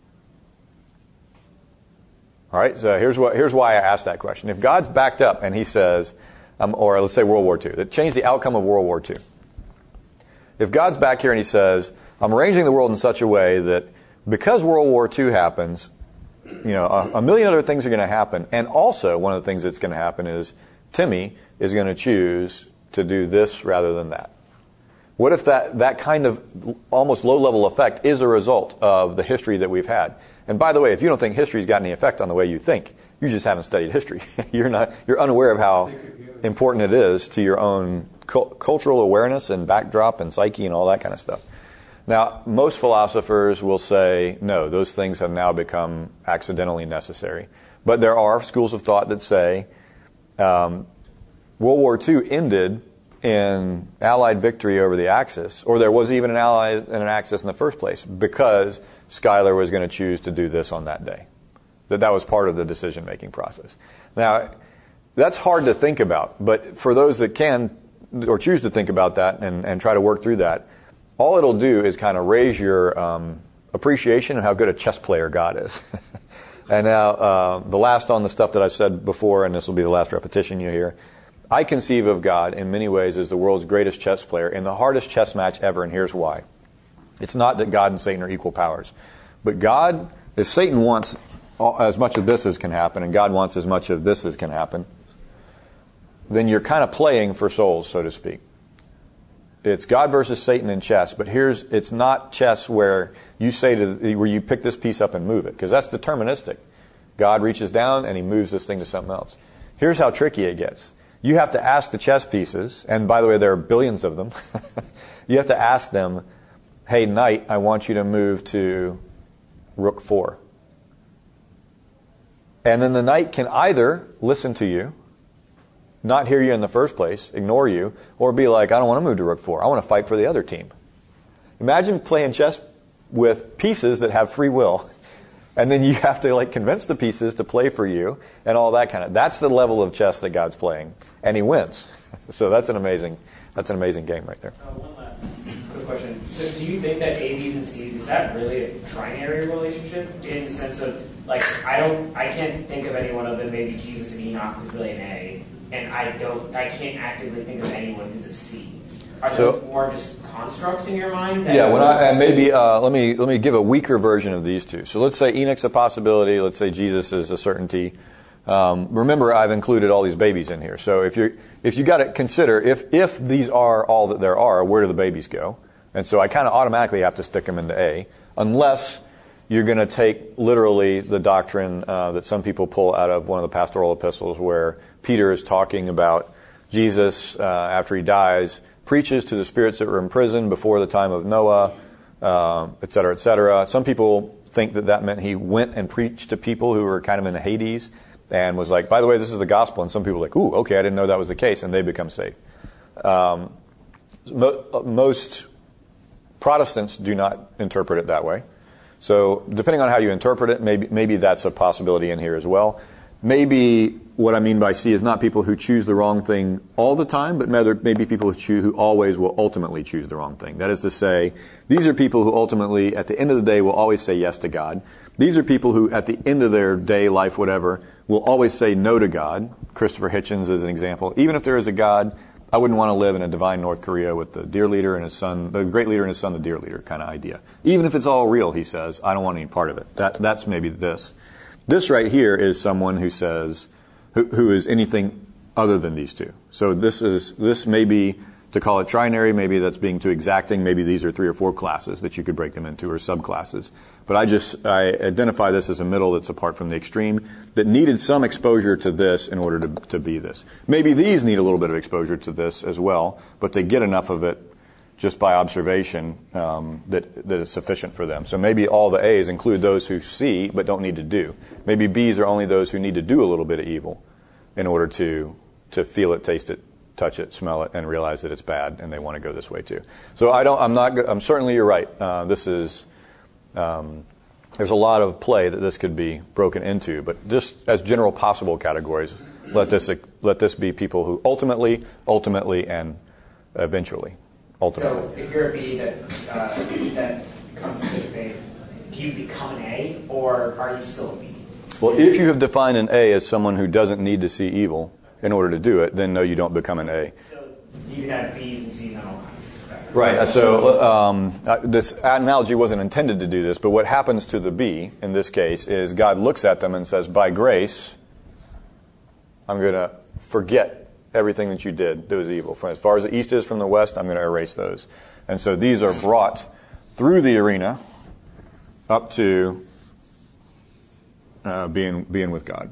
All right, so here's why I asked that question. If God's backed up and He says, or let's say World War II, that changed the outcome of World War II. If God's back here and He says, I'm arranging the world in such a way that because World War II happens, a million other things are going to happen, and also one of the things that's going to happen is Timmy is going to choose to do this rather than that. What if that kind of almost low-level effect is a result of the history that we've had? And by the way, if you don't think history's got any effect on the way you think, you just haven't studied history. You're unaware of how important it is to your own cultural awareness and backdrop and psyche and all that kind of stuff. Now, most philosophers will say, no, those things have now become accidentally necessary. But there are schools of thought that say World War II ended in Allied victory over the Axis, or there was even an Allied and an Axis in the first place, because Schuyler was going to choose to do this on that day. That was part of the decision-making process. Now, that's hard to think about, but for those that can or choose to think about that and try to work through that, all it'll do is kind of raise your appreciation of how good a chess player God is. And now, the last on the stuff that I said before, and this will be the last repetition you hear, I conceive of God in many ways as the world's greatest chess player in the hardest chess match ever, and here's why. It's not that God and Satan are equal powers. But God, if Satan wants as much of this as can happen, and God wants as much of this as can happen, then you're kind of playing for souls, so to speak. It's God versus Satan in chess, but it's not chess where you where you pick this piece up and move it, because that's deterministic. God reaches down and He moves this thing to something else. Here's how tricky it gets. You have to ask the chess pieces, and by the way, there are billions of them. You have to ask them, hey, knight, I want you to move to rook 4. And then the knight can either listen to you, not hear you in the first place, ignore you, or be like, I don't want to move to rook 4. I want to fight for the other team. Imagine playing chess with pieces that have free will, and then you have to convince the pieces to play for you and all that kind of. That's the level of chess that God's playing, and He wins. So that's an amazing game right there. One last quick question. So do you think that A, B's, and C's, is that really a trinary relationship in the sense of I can't think of anyone other than maybe Jesus and Enoch who's really an A, and I can't actively think of anyone who's a C. Are those more just constructs in your mind? Let me give a weaker version of these two. So let's say Enoch's a possibility. Let's say Jesus is a certainty. Remember, I've included all these babies in here. So if you got to consider if these are all that there are, where do the babies go? And so I kind of automatically have to stick them into A, unless you're going to take literally the doctrine that some people pull out of one of the pastoral epistles, where Peter is talking about Jesus after He dies, preaches to the spirits that were in prison before the time of Noah, et cetera, et cetera. Some people think that meant He went and preached to people who were kind of in Hades and was like, by the way, this is the gospel. And some people are like, ooh, okay, I didn't know that was the case, and they become saved. Most Protestants do not interpret it that way. So depending on how you interpret it, maybe that's a possibility in here as well. maybe what I mean by C is not people who choose the wrong thing all the time, but maybe people who always will ultimately choose the wrong thing. That is to say, these are people who ultimately, at the end of the day, will always say yes to God. These are people who, at the end of their day, life, whatever, will always say no to God. Christopher Hitchens is an example. Even if there is a God, I wouldn't want to live in a divine North Korea with the deer leader and his son, the great leader and his son, the deer leader kind of idea. Even if it's all real, he says, I don't want any part of it. That's maybe this. This right here is someone who says, who is anything other than these two. So this may be, to call it trinary, maybe that's being too exacting. Maybe these are 3 or 4 classes that you could break them into, or subclasses. But I identify this as a middle that's apart from the extreme, that needed some exposure to this in order to be this. Maybe these need a little bit of exposure to this as well, but they get enough of it just by observation that is sufficient for them. So maybe all the A's include those who see but don't need to do. Maybe B's are only those who need to do a little bit of evil in order to feel it, taste it, touch it, smell it, and realize that it's bad, and they want to go this way too. So I'm certainly you're right. There's a lot of play that this could be broken into, but just as general possible categories, let this be people who ultimately, and eventually. Ultimately. So if you're a B that comes to faith, do you become an A, or are you still a B? Well, if you have defined an A as someone who doesn't need to see evil in order to do it, then no, you don't become an A. So you can have B's and C's on all kinds of spectrum. Right. So this analogy wasn't intended to do this, but what happens to the B in this case is God looks at them and says, by grace, I'm going to forget everything that you did that was evil. As far as the east is from the west, I'm going to erase those. And so these are brought through the arena up to being with God.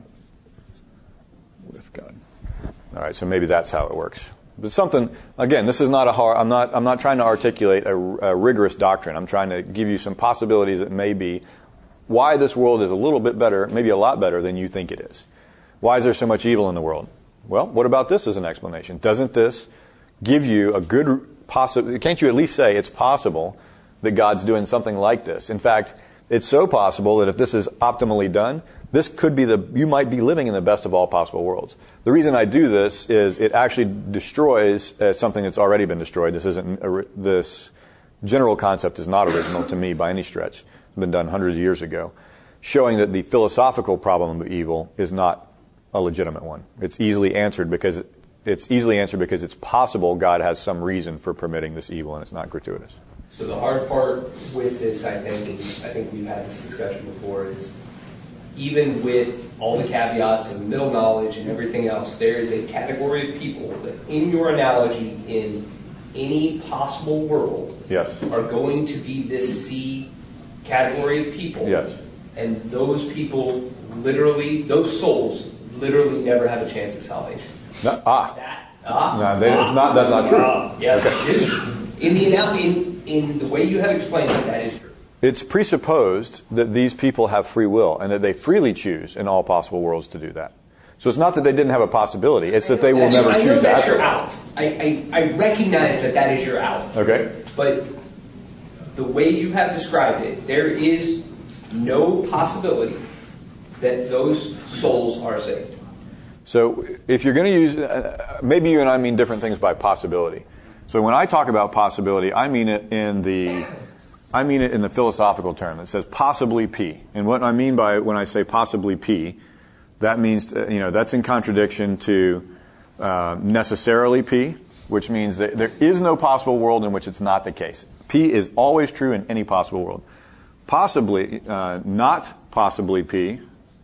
With God. All right, so maybe that's how it works. But something, again, this is not a hard, I'm not trying to articulate a rigorous doctrine. I'm trying to give you some possibilities that may be why this world is a little bit better, maybe a lot better than you think it is. Why is there so much evil in the world? Well, what about this as an explanation? Doesn't this give you a good possibility? Can't you at least say it's possible that God's doing something like this? In fact, it's so possible that if this is optimally done, this could be you might be living in the best of all possible worlds. The reason I do this is it actually destroys something that's already been destroyed. This general concept is not original to me by any stretch. It's been done hundreds of years ago, showing that the philosophical problem of evil is not a legitimate one. It's easily answered because it's possible God has some reason for permitting this evil, and it's not gratuitous. So the hard part with this, I think we've had this discussion before, is even with all the caveats of middle knowledge and everything else, there is a category of people that, in your analogy, in any possible world, yes, are going to be this C category of people. Yes. And those people those souls literally never have a chance at salvation. No, that's not true. Yes, it is true. In the way you have explained it, that is true. It's presupposed that these people have free will and that they freely choose in all possible worlds to do that. So it's not that they didn't have a possibility, it's that they will never choose to. I know that's your out. I recognize that is your out. Okay. But the way you have described it, there is no possibility that those souls are saved. So if you're going to use, maybe you and I mean different things by possibility. So when I talk about possibility, I mean it in the philosophical term. It says possibly P. And what I mean by when I say possibly P, that means, that's in contradiction to necessarily P, which means that there is no possible world in which it's not the case. P is always true in any possible world. Possibly, not possibly P,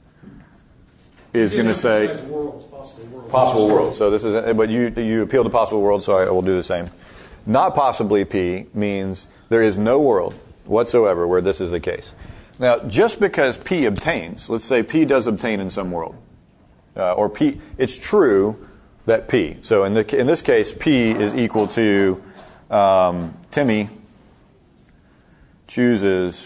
is going to say possible worlds. So this is, but you appeal to possible worlds, so I will do the same. Not possibly P means there is no world whatsoever where this is the case. Now, just because P obtains, let's say P does obtain in some world, or P, it's true that P. So in this case, P is equal to Timmy chooses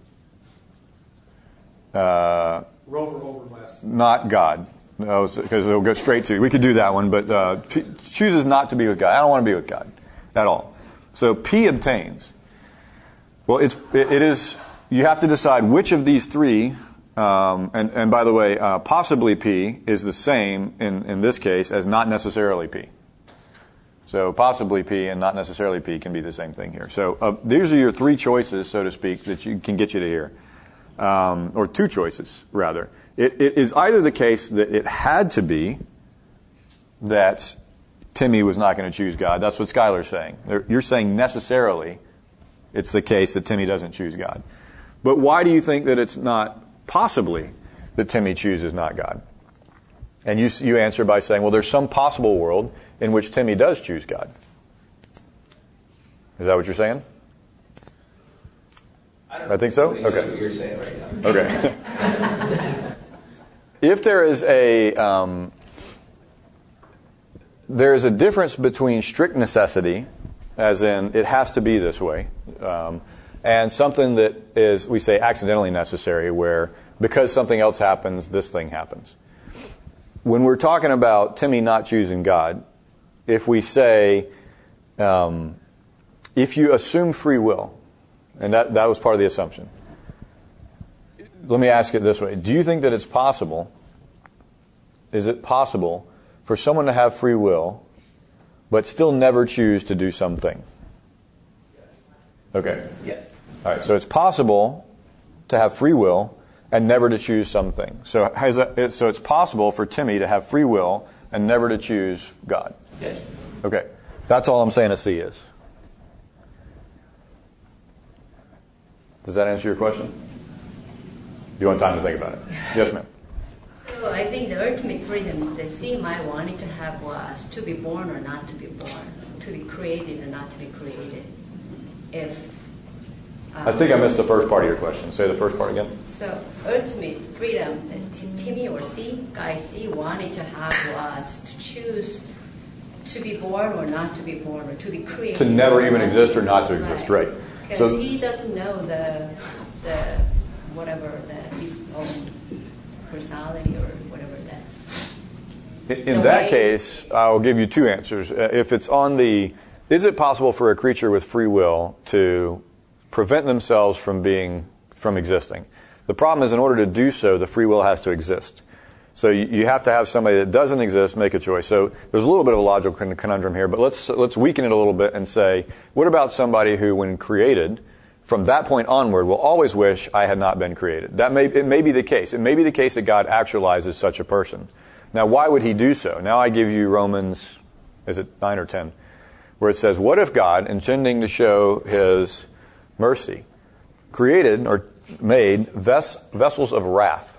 Rover over last. Not God. No, because it'll go straight to, we could do that one, but P chooses not to be with God. I don't want to be with God at all. So P obtains. Well, it is, you have to decide which of these three and by the way, possibly P is the same in this case as not necessarily P. So possibly P and not necessarily P can be the same thing here. So these are your three choices, so to speak, that can get you to here. Or two choices, rather. It is either the case that it had to be that Timmy was not going to choose God. That's what Skylar's saying. You're saying necessarily it's the case that Timmy doesn't choose God. But why do you think that it's not possibly that Timmy chooses not God? And you answer by saying, well, there's some possible world in which Timmy does choose God. Is that what you're saying? I think so? Okay. That's what you're saying right now. Okay. If there is a difference between strict necessity, as in it has to be this way, and something that is, we say, accidentally necessary, where because something else happens, this thing happens. When we're talking about Timmy not choosing God, if we say, if you assume free will, and that was part of the assumption. Let me ask it this way. Do you think that it's possible, is it possible for someone to have free will but still never choose to do something? Okay. Yes. All right, so it's possible to have free will and never to choose something. So it's possible for Timmy to have free will and never to choose God. Yes. Okay. That's all I'm saying a C is. Does that answer your question? Do you want time to think about it? Yes, ma'am. So I think the ultimate freedom the C might want to have was to be born or not to be born, to be created or not to be created. I think I missed the first part of your question. Say the first part again. So ultimate freedom that Timmy or guy C wanted to have was to choose to be born or not to be born, or to be created. To never even exist or not to exist, right. Because he doesn't know his own personality or whatever that's. In that case, I'll give you two answers. If it's on is it possible for a creature with free will to prevent themselves from existing? The problem is, in order to do so, the free will has to exist. So you have to have somebody that doesn't exist make a choice. So there's a little bit of a logical conundrum here, but let's weaken it a little bit and say, what about somebody who, when created, from that point onward, will always wish I had not been created? It may be the case. It may be the case that God actualizes such a person. Now, why would he do so? Now I give you Romans, is it 9 or 10, where it says, what if God, intending to show his mercy, created or made vessels of wrath?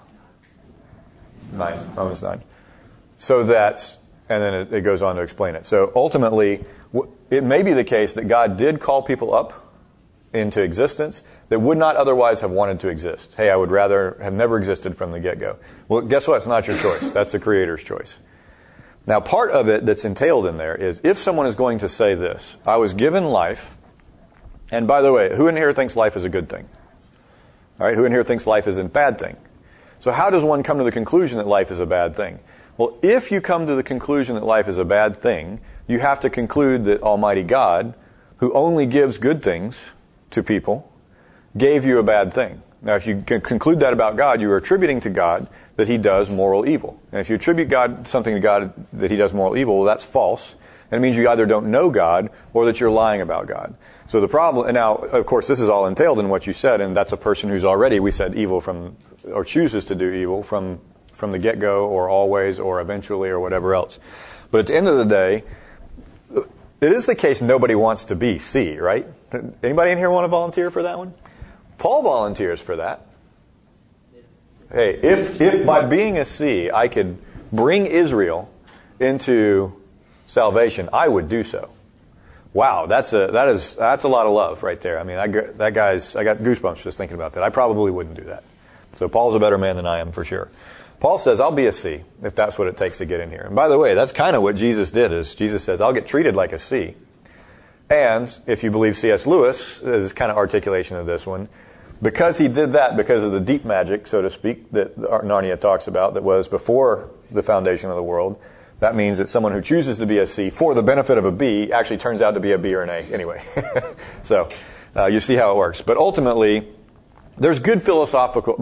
Romans 9. So that, and then it goes on to explain it. So ultimately, it may be the case that God did call people up into existence that would not otherwise have wanted to exist. Hey, I would rather have never existed from the get-go. Well, guess what? It's not your choice. That's the Creator's choice. Now, part of it that's entailed in there is if someone is going to say this, I was given life, and by the way, who in here thinks life is a good thing? All right, who in here thinks life is a bad thing? So how does one come to the conclusion that life is a bad thing? Well, if you come to the conclusion that life is a bad thing, you have to conclude that Almighty God, who only gives good things to people, gave you a bad thing. Now, if you conclude that about God, you are attributing to God that he does moral evil. And if you attribute something to God that he does moral evil, well, that's false. And it means you either don't know God or that you're lying about God. So the problem, and now, of course, this is all entailed in what you said, and that's a person who's already, we said, evil or chooses to do evil from the get-go or always or eventually or whatever else. But at the end of the day, it is the case nobody wants to be C, right? Anybody in here want to volunteer for that one? Paul volunteers for that. Hey, if by being a C I could bring Israel into salvation, I would do so. Wow, that's a lot of love right there. I mean, I got goosebumps just thinking about that. I probably wouldn't do that. So Paul's a better man than I am for sure. Paul says, I'll be a C if that's what it takes to get in here. And by the way, that's kind of what Jesus did. Is Jesus says, I'll get treated like a C. And if you believe C.S. Lewis is kind of articulation of this one, because he did that because of the deep magic, so to speak, that Narnia talks about, that was before the foundation of the world. That means that someone who chooses to be a C for the benefit of a B actually turns out to be a B or an A anyway. So you see how it works. But ultimately, there's good philosophical... But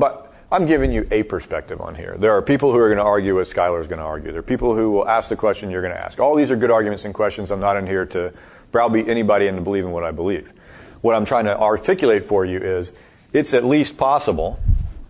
I'm giving you a perspective on here. There are people who are going to argue what Skylar is going to argue. There are people who will ask the question you're going to ask. All these are good arguments and questions. I'm not in here to browbeat anybody into believing what I believe. What I'm trying to articulate for you is it's at least possible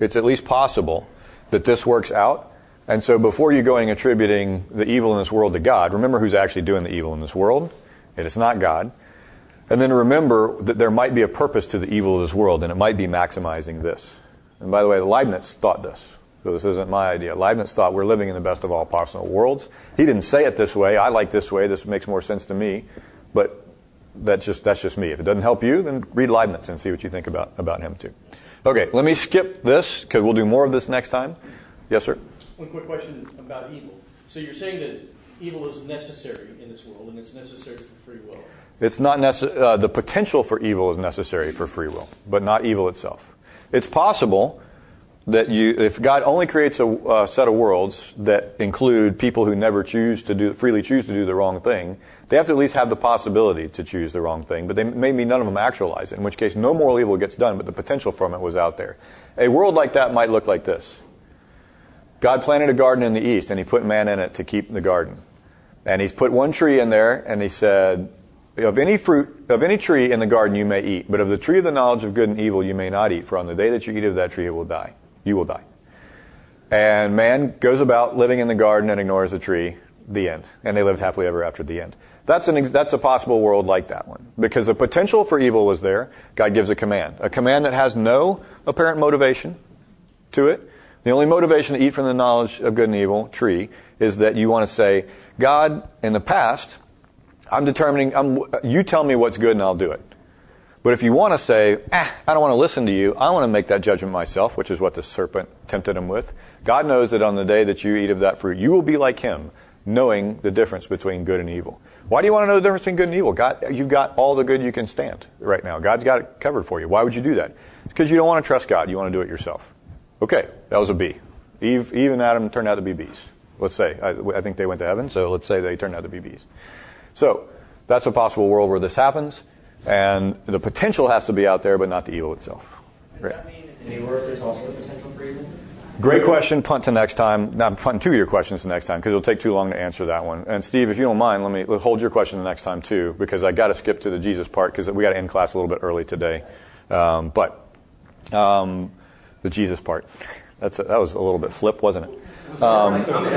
that this works out. And so before you going attributing the evil in this world to God, remember who's actually doing the evil in this world. It is not God. And then remember that there might be a purpose to the evil of this world, and it might be maximizing this. And by the way, Leibniz thought this. So this isn't my idea. Leibniz thought we're living in the best of all possible worlds. He didn't say it this way. I like this way. This makes more sense to me. But that's just me. If it doesn't help you, then read Leibniz and see what you think about him too. Okay, let me skip this because we'll do more of this next time. Yes, sir? One quick question about evil. So you're saying that evil is necessary in this world, and it's necessary for free will. It's not the potential for evil is necessary for free will, but not evil itself. It's possible that if God only creates a set of worlds that include people who never freely choose to do the wrong thing, they have to at least have the possibility to choose the wrong thing, but maybe none of them actualize it, in which case no moral evil gets done, but the potential from it was out there. A world like that might look like this. God planted a garden in the east, and he put man in it to keep the garden. And he's put one tree in there, and he said, of any tree in the garden you may eat, but of the tree of the knowledge of good and evil you may not eat, for on the day that you eat of that tree you will die. And man goes about living in the garden and ignores the tree, the end. And they lived happily ever after, the end. That's a possible world like that one. Because the potential for evil was there, God gives a command. A command that has no apparent motivation to it. The only motivation to eat from the knowledge of good and evil tree is that you want to say, God, in the past, you tell me what's good and I'll do it. But if you want to say, I don't want to listen to you, I want to make that judgment myself, which is what the serpent tempted him with. God knows that on the day that you eat of that fruit, you will be like him, knowing the difference between good and evil. Why do you want to know the difference between good and evil? God, you've got all the good you can stand right now. God's got it covered for you. Why would you do that? Because you don't want to trust God. You want to do it yourself. Okay, that was a B. Eve and Adam turned out to be B's. Let's say. I think they went to heaven, so let's say they turned out to be B's. So that's a possible world where this happens, and the potential has to be out there, but not the evil itself. Does that mean in New Earth there's also potential for evil? Great question. Punt to next time. Not punt two of your questions to next time because it'll take too long to answer that one. And Steve, if you don't mind, let's hold your question the next time too, because I got to skip to the Jesus part because we got to end class a little bit early today. But the Jesus part. That was a little bit flip, wasn't it? Well,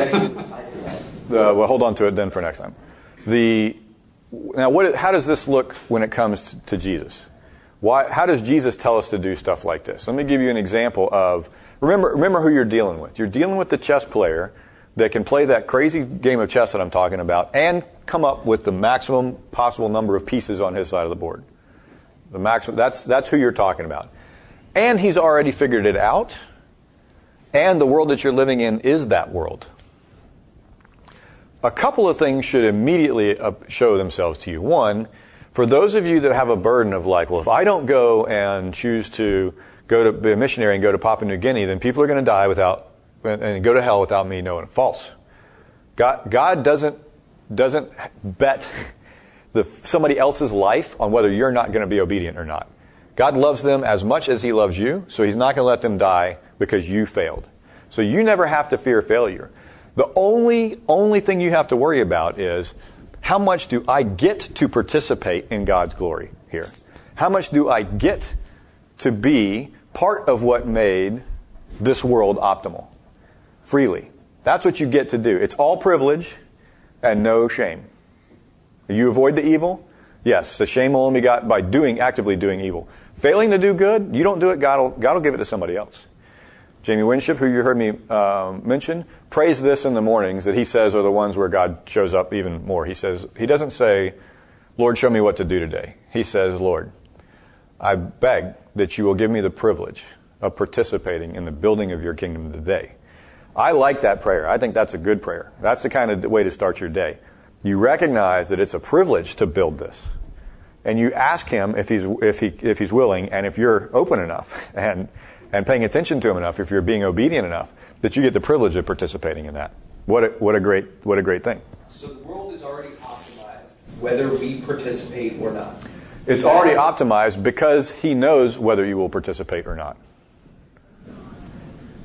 hold on to it then for next time. How does this look when it comes to Jesus? How does Jesus tell us to do stuff like this? Let me give you an example of, remember who you're dealing with. You're dealing with the chess player that can play that crazy game of chess that I'm talking about and come up with the maximum possible number of pieces on his side of the board. The maximum, that's who you're talking about. And he's already figured it out, and the world that you're living in is that world. A couple of things should immediately show themselves to you. One, for those of you that have a burden of like, well, if I don't go and choose to go to be a missionary and go to Papua New Guinea, then people are going to die and go to hell without me knowing it. False. God doesn't bet somebody else's life on whether you're not going to be obedient or not. God loves them as much as he loves you, so he's not going to let them die because you failed. So you never have to fear failure. The only thing you have to worry about is, how much do I get to participate in God's glory here? How much do I get to be part of what made this world optimal? Freely. That's what you get to do. It's all privilege and no shame. You avoid the evil? Yes, the shame will only be got by actively doing evil. Failing to do good, you don't do it, God will give it to somebody else. Jamie Winship, who you heard me mention, prays this in the mornings that he says are the ones where God shows up even more. He doesn't say, Lord, show me what to do today. He says, Lord, I beg that you will give me the privilege of participating in the building of your kingdom today. I like that prayer. I think that's a good prayer. That's the kind of way to start your day. You recognize that it's a privilege to build this. And you ask him if he's willing, and if you're open enough and paying attention to him enough, if you're being obedient enough, that you get the privilege of participating in that. What a great thing. So the world is already optimized, whether we participate or not. It's already optimized because he knows whether you will participate or not.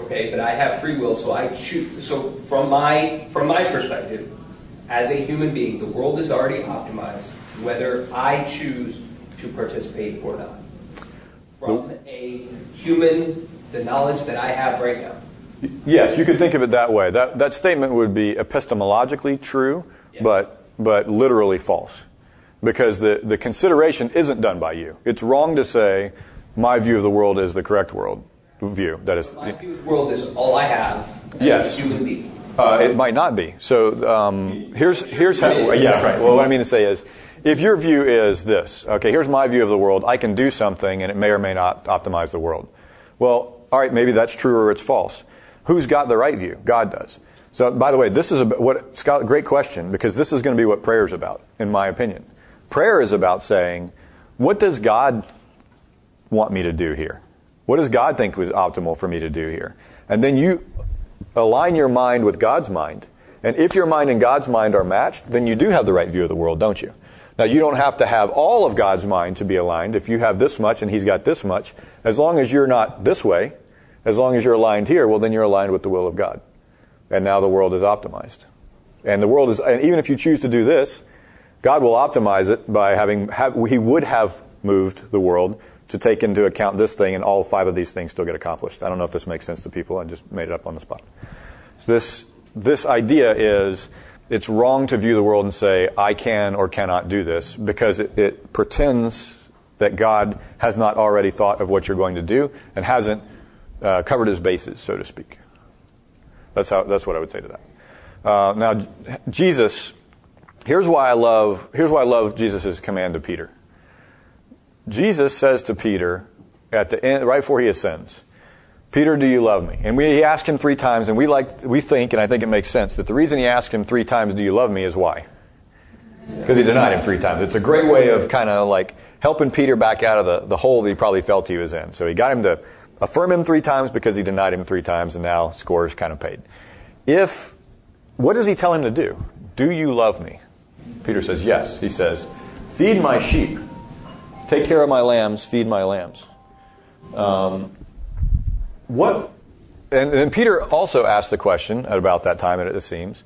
Okay, but I have free will, so I choose. So from my perspective, as a human being, the world is already optimized whether I choose to participate or not. From a human, the knowledge that I have right now. Yes, you could think of it that way. That statement would be epistemologically true, Yeah. but literally false. Because the consideration isn't done by you. It's wrong to say, my view of the world is the correct world view. That is, My view of the world is all I have as Yes. a human being. It might not be. So here's how. Yeah, right. Well, what I mean to say is, if your view is this, okay, here's my view of the world. I can do something, and it may or may not optimize the world. Well, all right, maybe that's true or it's false. Who's got the right view? God does. So, by the way, this is Scott, great question, because this is going to be what prayer is about, in my opinion. Prayer is about saying, what does God want me to do here? What does God think was optimal for me to do here? And then you align your mind with God's mind. And if your mind and God's mind are matched, then you do have the right view of the world, don't you? Now, you don't have to have all of God's mind to be aligned. If you have this much and He's got this much, as long as you're not this way, as long as you're aligned here, well, then you're aligned with the will of God. And now the world is optimized. And the world is, and even if you choose to do this, God will optimize it by He would have moved the world to take into account this thing, and all 5 of these things still get accomplished. I don't know if this makes sense to people. I just made it up on the spot. So this idea is, it's wrong to view the world and say, I can or cannot do this, because it pretends that God has not already thought of what you're going to do and hasn't covered His bases, so to speak. That's what I would say to that. Now, Jesus, here's why I love Jesus' command to Peter. Jesus says to Peter at the end, right before He ascends, Peter, do you love me? And we ask Him 3 times, and we think, and I think it makes sense, that the reason He asked Him 3 times, do you love me, is why? Because He denied Him 3 times. It's a great way of kind of like helping Peter back out of the hole that he probably felt he was in. So He got him to affirm Him 3 times because He denied Him 3 times, and now score is kind of paid. What does He tell him to do? Do you love me? Peter says, yes. He says, feed my sheep. Take care of my lambs, feed my lambs. And then Peter also asked the question at about that time, it seems.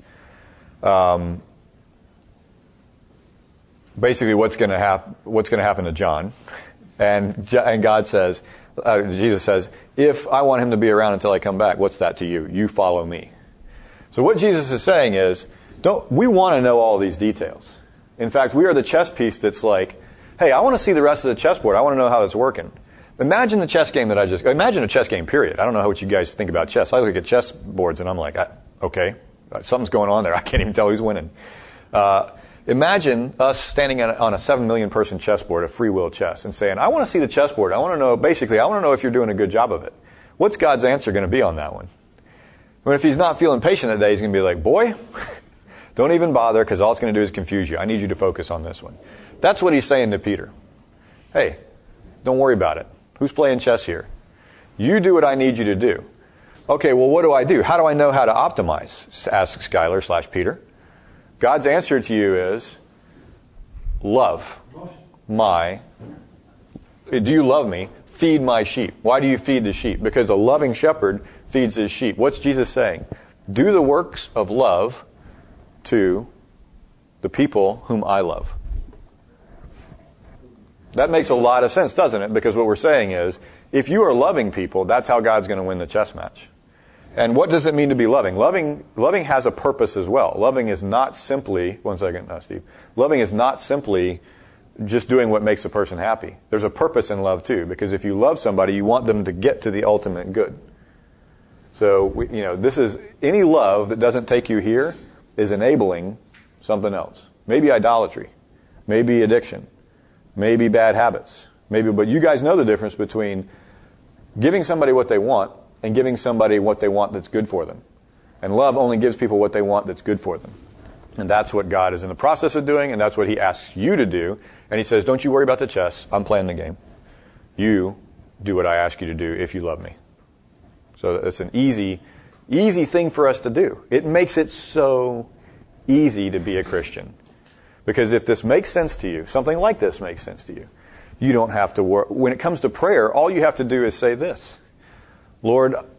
Basically, what's going to happen to John? And God says, Jesus says, if I want him to be around until I come back, what's that to you? You follow me. So what Jesus is saying is, we want to know all these details. In fact, we are the chess piece that's like, hey, I want to see the rest of the chessboard. I want to know how it's working. Imagine the chess game imagine a chess game, period. I don't know what you guys think about chess. I look at chess boards and I'm like, okay, something's going on there. I can't even tell who's winning. Imagine us standing on a 7 million person chessboard of free will chess and saying, I want to see the chessboard. I want to know if you're doing a good job of it. What's God's answer going to be on that one? Well, if He's not feeling patient that day, He's going to be like, boy, don't even bother, because all it's going to do is confuse you. I need you to focus on this one. That's what He's saying to Peter. Hey, don't worry about it. Who's playing chess here? You do what I need you to do. Okay, well, what do I do? How do I know how to optimize? Asks Skylar/Peter. God's answer to you is, love my. Do you love me? Feed my sheep. Why do you feed the sheep? Because a loving shepherd feeds his sheep. What's Jesus saying? Do the works of love to the people whom I love. That makes a lot of sense, doesn't it? Because what we're saying is, if you are loving people, that's how God's going to win the chess match. And what does it mean to be loving? Loving has a purpose as well. Loving is not simply, Steve. Loving is not simply just doing what makes a person happy. There's a purpose in love too, because if you love somebody, you want them to get to the ultimate good. So, this is, any love that doesn't take you here is enabling something else. Maybe idolatry. Maybe addiction. Maybe bad habits. But you guys know the difference between giving somebody what they want and giving somebody what they want that's good for them. And love only gives people what they want that's good for them. And that's what God is in the process of doing, and that's what He asks you to do. And He says, don't you worry about the chess. I'm playing the game. You do what I ask you to do if you love me. So it's an easy thing for us to do. It makes it so easy to be a Christian. Because if this makes sense to you, something like this makes sense to you, you don't have to worry. When it comes to prayer, all you have to do is say this. Lord,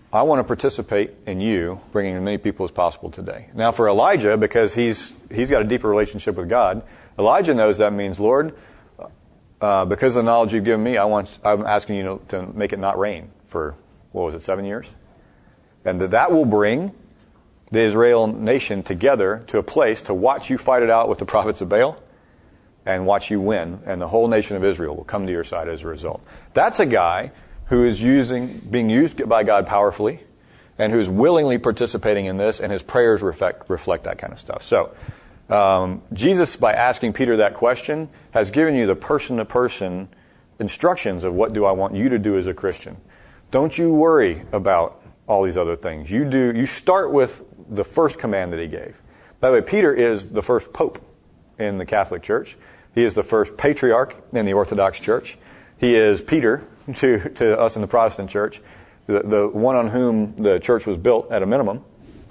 I want to participate in you bringing as many people as possible today. Now for Elijah, because he's got a deeper relationship with God, Elijah knows that means, Lord, because of the knowledge you've given me, I'm asking you to make it not rain for, 7 years? And that will bring the Israel nation together to a place to watch you fight it out with the prophets of Baal and watch you win, and the whole nation of Israel will come to your side as a result. That's a guy who is being used by God powerfully and who's willingly participating in this, and his prayers reflect that kind of stuff. So Jesus, by asking Peter that question, has given you the person-to-person instructions of what do I want you to do as a Christian. Don't you worry about all these other things. You start with the first command that he gave. By the way, Peter is the first pope in the Catholic Church. He is the first patriarch in the Orthodox Church. He is Peter to us in the Protestant Church, the one on whom the church was built at a minimum.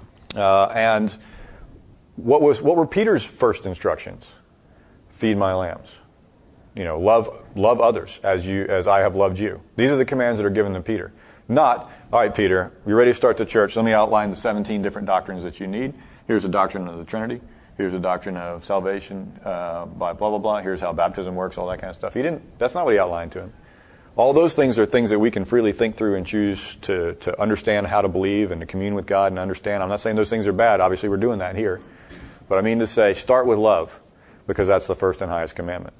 And what were Peter's first instructions? Feed my lambs. Love others as I have loved you. These are the commands that are given to Peter. Not, all right, Peter, you're ready to start the church. Let me outline the 17 different doctrines that you need. Here's a doctrine of the Trinity. Here's a doctrine of salvation by blah, blah, blah. Here's how baptism works, all that kind of stuff. That's not what he outlined to him. All those things are things that we can freely think through and choose to understand how to believe and to commune with God and understand. I'm not saying those things are bad. Obviously, we're doing that here. But I mean to say, start with love, because that's the first and highest commandment.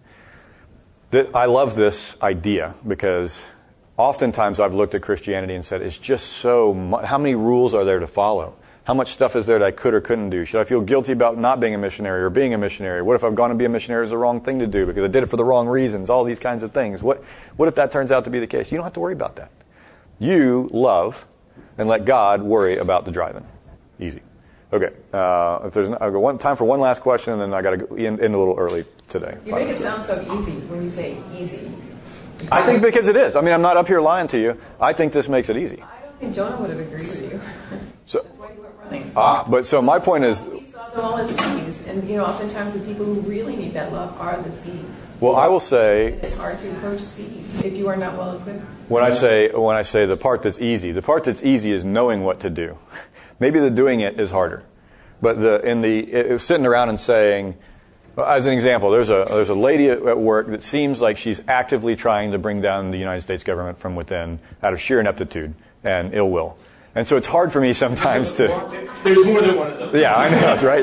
I love this idea because oftentimes I've looked at Christianity and said, it's just so much. How many rules are there to follow? How much stuff is there that I could or couldn't do? Should I feel guilty about not being a missionary or being a missionary? What if I've gone to be a missionary is the wrong thing to do because I did it for the wrong reasons? All these kinds of things. What if that turns out to be the case? You don't have to worry about that. You love and let God worry about the driving. Easy. Okay. I've got time for one last question, and then I got to go end a little early today. You make it sound so easy when you say easy. I think because it is. I mean, I'm not up here lying to you. I think this makes it easy. I don't think Jonah would have agreed with you. So, that's why you weren't running. But so my point is, we saw them all as seeds, and oftentimes the people who really need that love are the seeds. Well, I will say it's hard to approach seeds if you are not well equipped. When I say the part that's easy is knowing what to do. Maybe the doing it is harder, but sitting around and saying, as an example, there's a lady at work that seems like she's actively trying to bring down the United States government from within out of sheer ineptitude and ill will. And so it's hard for me sometimes to... There's more than one of them. Yeah, I know, that's right.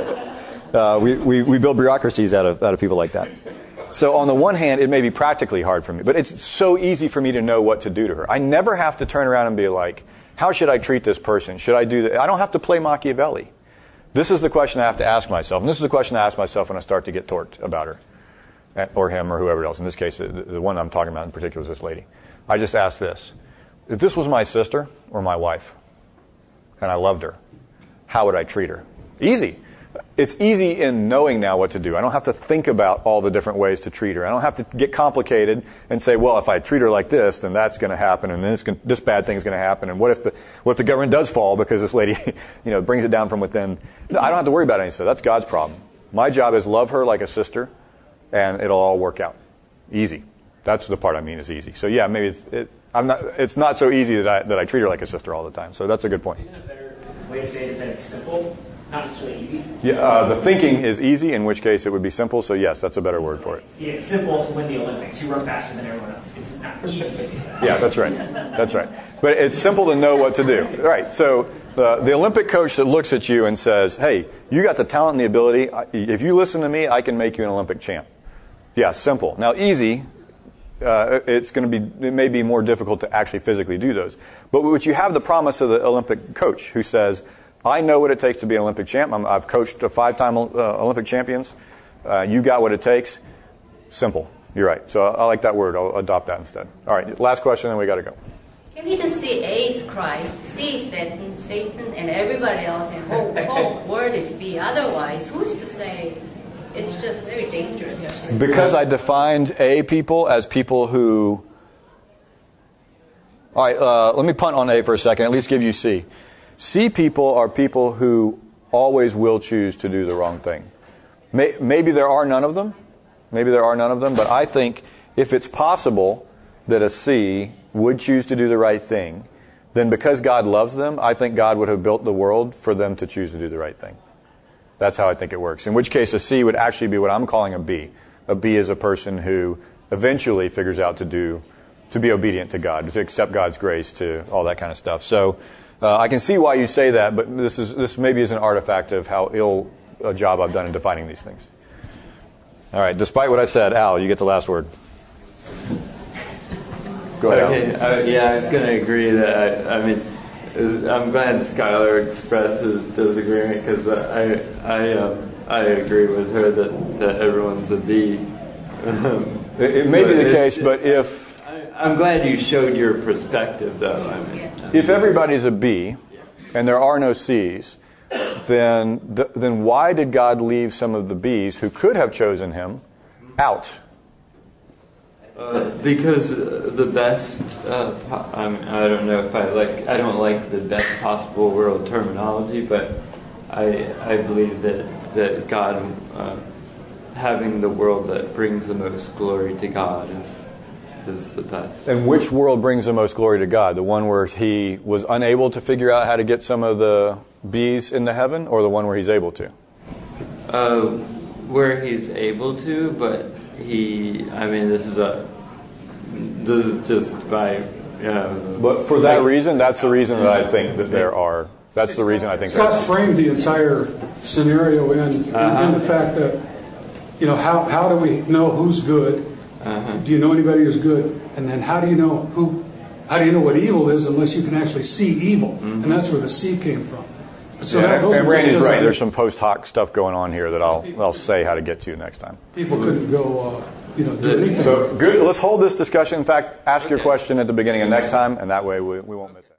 So we build bureaucracies out of people like that. So on the one hand, it may be practically hard for me, but it's so easy for me to know what to do to her. I never have to turn around and be like, how should I treat this person? Should I do that? I don't have to play Machiavelli. This is the question I have to ask myself, and this is the question I ask myself when I start to get torqued about her, or him, or whoever else. In this case, the one I'm talking about in particular is this lady. I just ask this. If this was my sister or my wife, and I loved her, how would I treat her? Easy. It's easy in knowing now what to do. I don't have to think about all the different ways to treat her. I don't have to get complicated and say, well, if I treat her like this, then that's going to happen, and this bad thing's going to happen, and what if the government does fall because this lady, brings it down from within? No, I don't have to worry about any of that. That's God's problem. My job is love her like a sister, and it'll all work out. Easy. That's the part I mean is easy. So yeah, maybe it's not so easy that I treat her like a sister all the time. So that's a good point. Isn't a better way to say it is that it's simple, not necessarily easy? Yeah, the thinking is easy, in which case it would be simple. So yes, that's a better word for it. Yeah, it's simple to win the Olympics. You run faster than everyone else. It's not easy to do that. Yeah, that's right. That's right. But it's simple to know what to do. Right. So the Olympic coach that looks at you and says, hey, you got the talent and the ability. If you listen to me, I can make you an Olympic champ. Yeah, simple. Now, easy. It may be more difficult to actually physically do those. But you have the promise of the Olympic coach who says, I know what it takes to be an Olympic champ. I've coached 5-time Olympic champions. You got what it takes. Simple. You're right. So I like that word. I'll adopt that instead. All right. Last question, then we got to go. Can we just see A is Christ, C is Satan, and everybody else, and whole word is B? Otherwise, who's to say? It's just very dangerous. Because I defined A people as people who... All right, let me punt on A for a second, at least give you C. C people are people who always will choose to do the wrong thing. Maybe there are none of them. But I think if it's possible that a C would choose to do the right thing, then because God loves them, I think God would have built the world for them to choose to do the right thing. That's how I think it works. In which case a C would actually be what I'm calling a B. A B is a person who eventually figures out to be obedient to God, to accept God's grace, to all that kind of stuff. So I can see why you say that, but this maybe is an artifact of how ill a job I've done in defining these things. All right, despite what I said, Al, you get the last word. Go ahead. Okay. I was going to agree that, I'm glad Skylar expressed his disagreement because I agree with her that everyone's a B. It may be the case, but if... I'm glad you showed your perspective, though. If everybody's a B and there are no C's, then why did God leave some of the B's who could have chosen him out? Because the best, I don't know if I don't like the best possible world terminology, but I believe that God, having the world that brings the most glory to God is the best. And which world brings the most glory to God? The one where he was unable to figure out how to get some of the bees into heaven, or the one where he's able to? Where he's able to, but this is just by... But for that reason, that's the reason that I think that there are... That's the reason I think Scott framed the entire scenario in the fact that, how do we know who's good? Do you know anybody who's good? And then how do you know what evil is unless you can actually see evil? And that's where the C came from. So and Randy's right. There's some post hoc stuff going on here that I'll say how to get to next time. People couldn't go, do anything. So good. Let's hold this discussion. In fact, ask your question at the beginning of next time, and that way we won't miss it.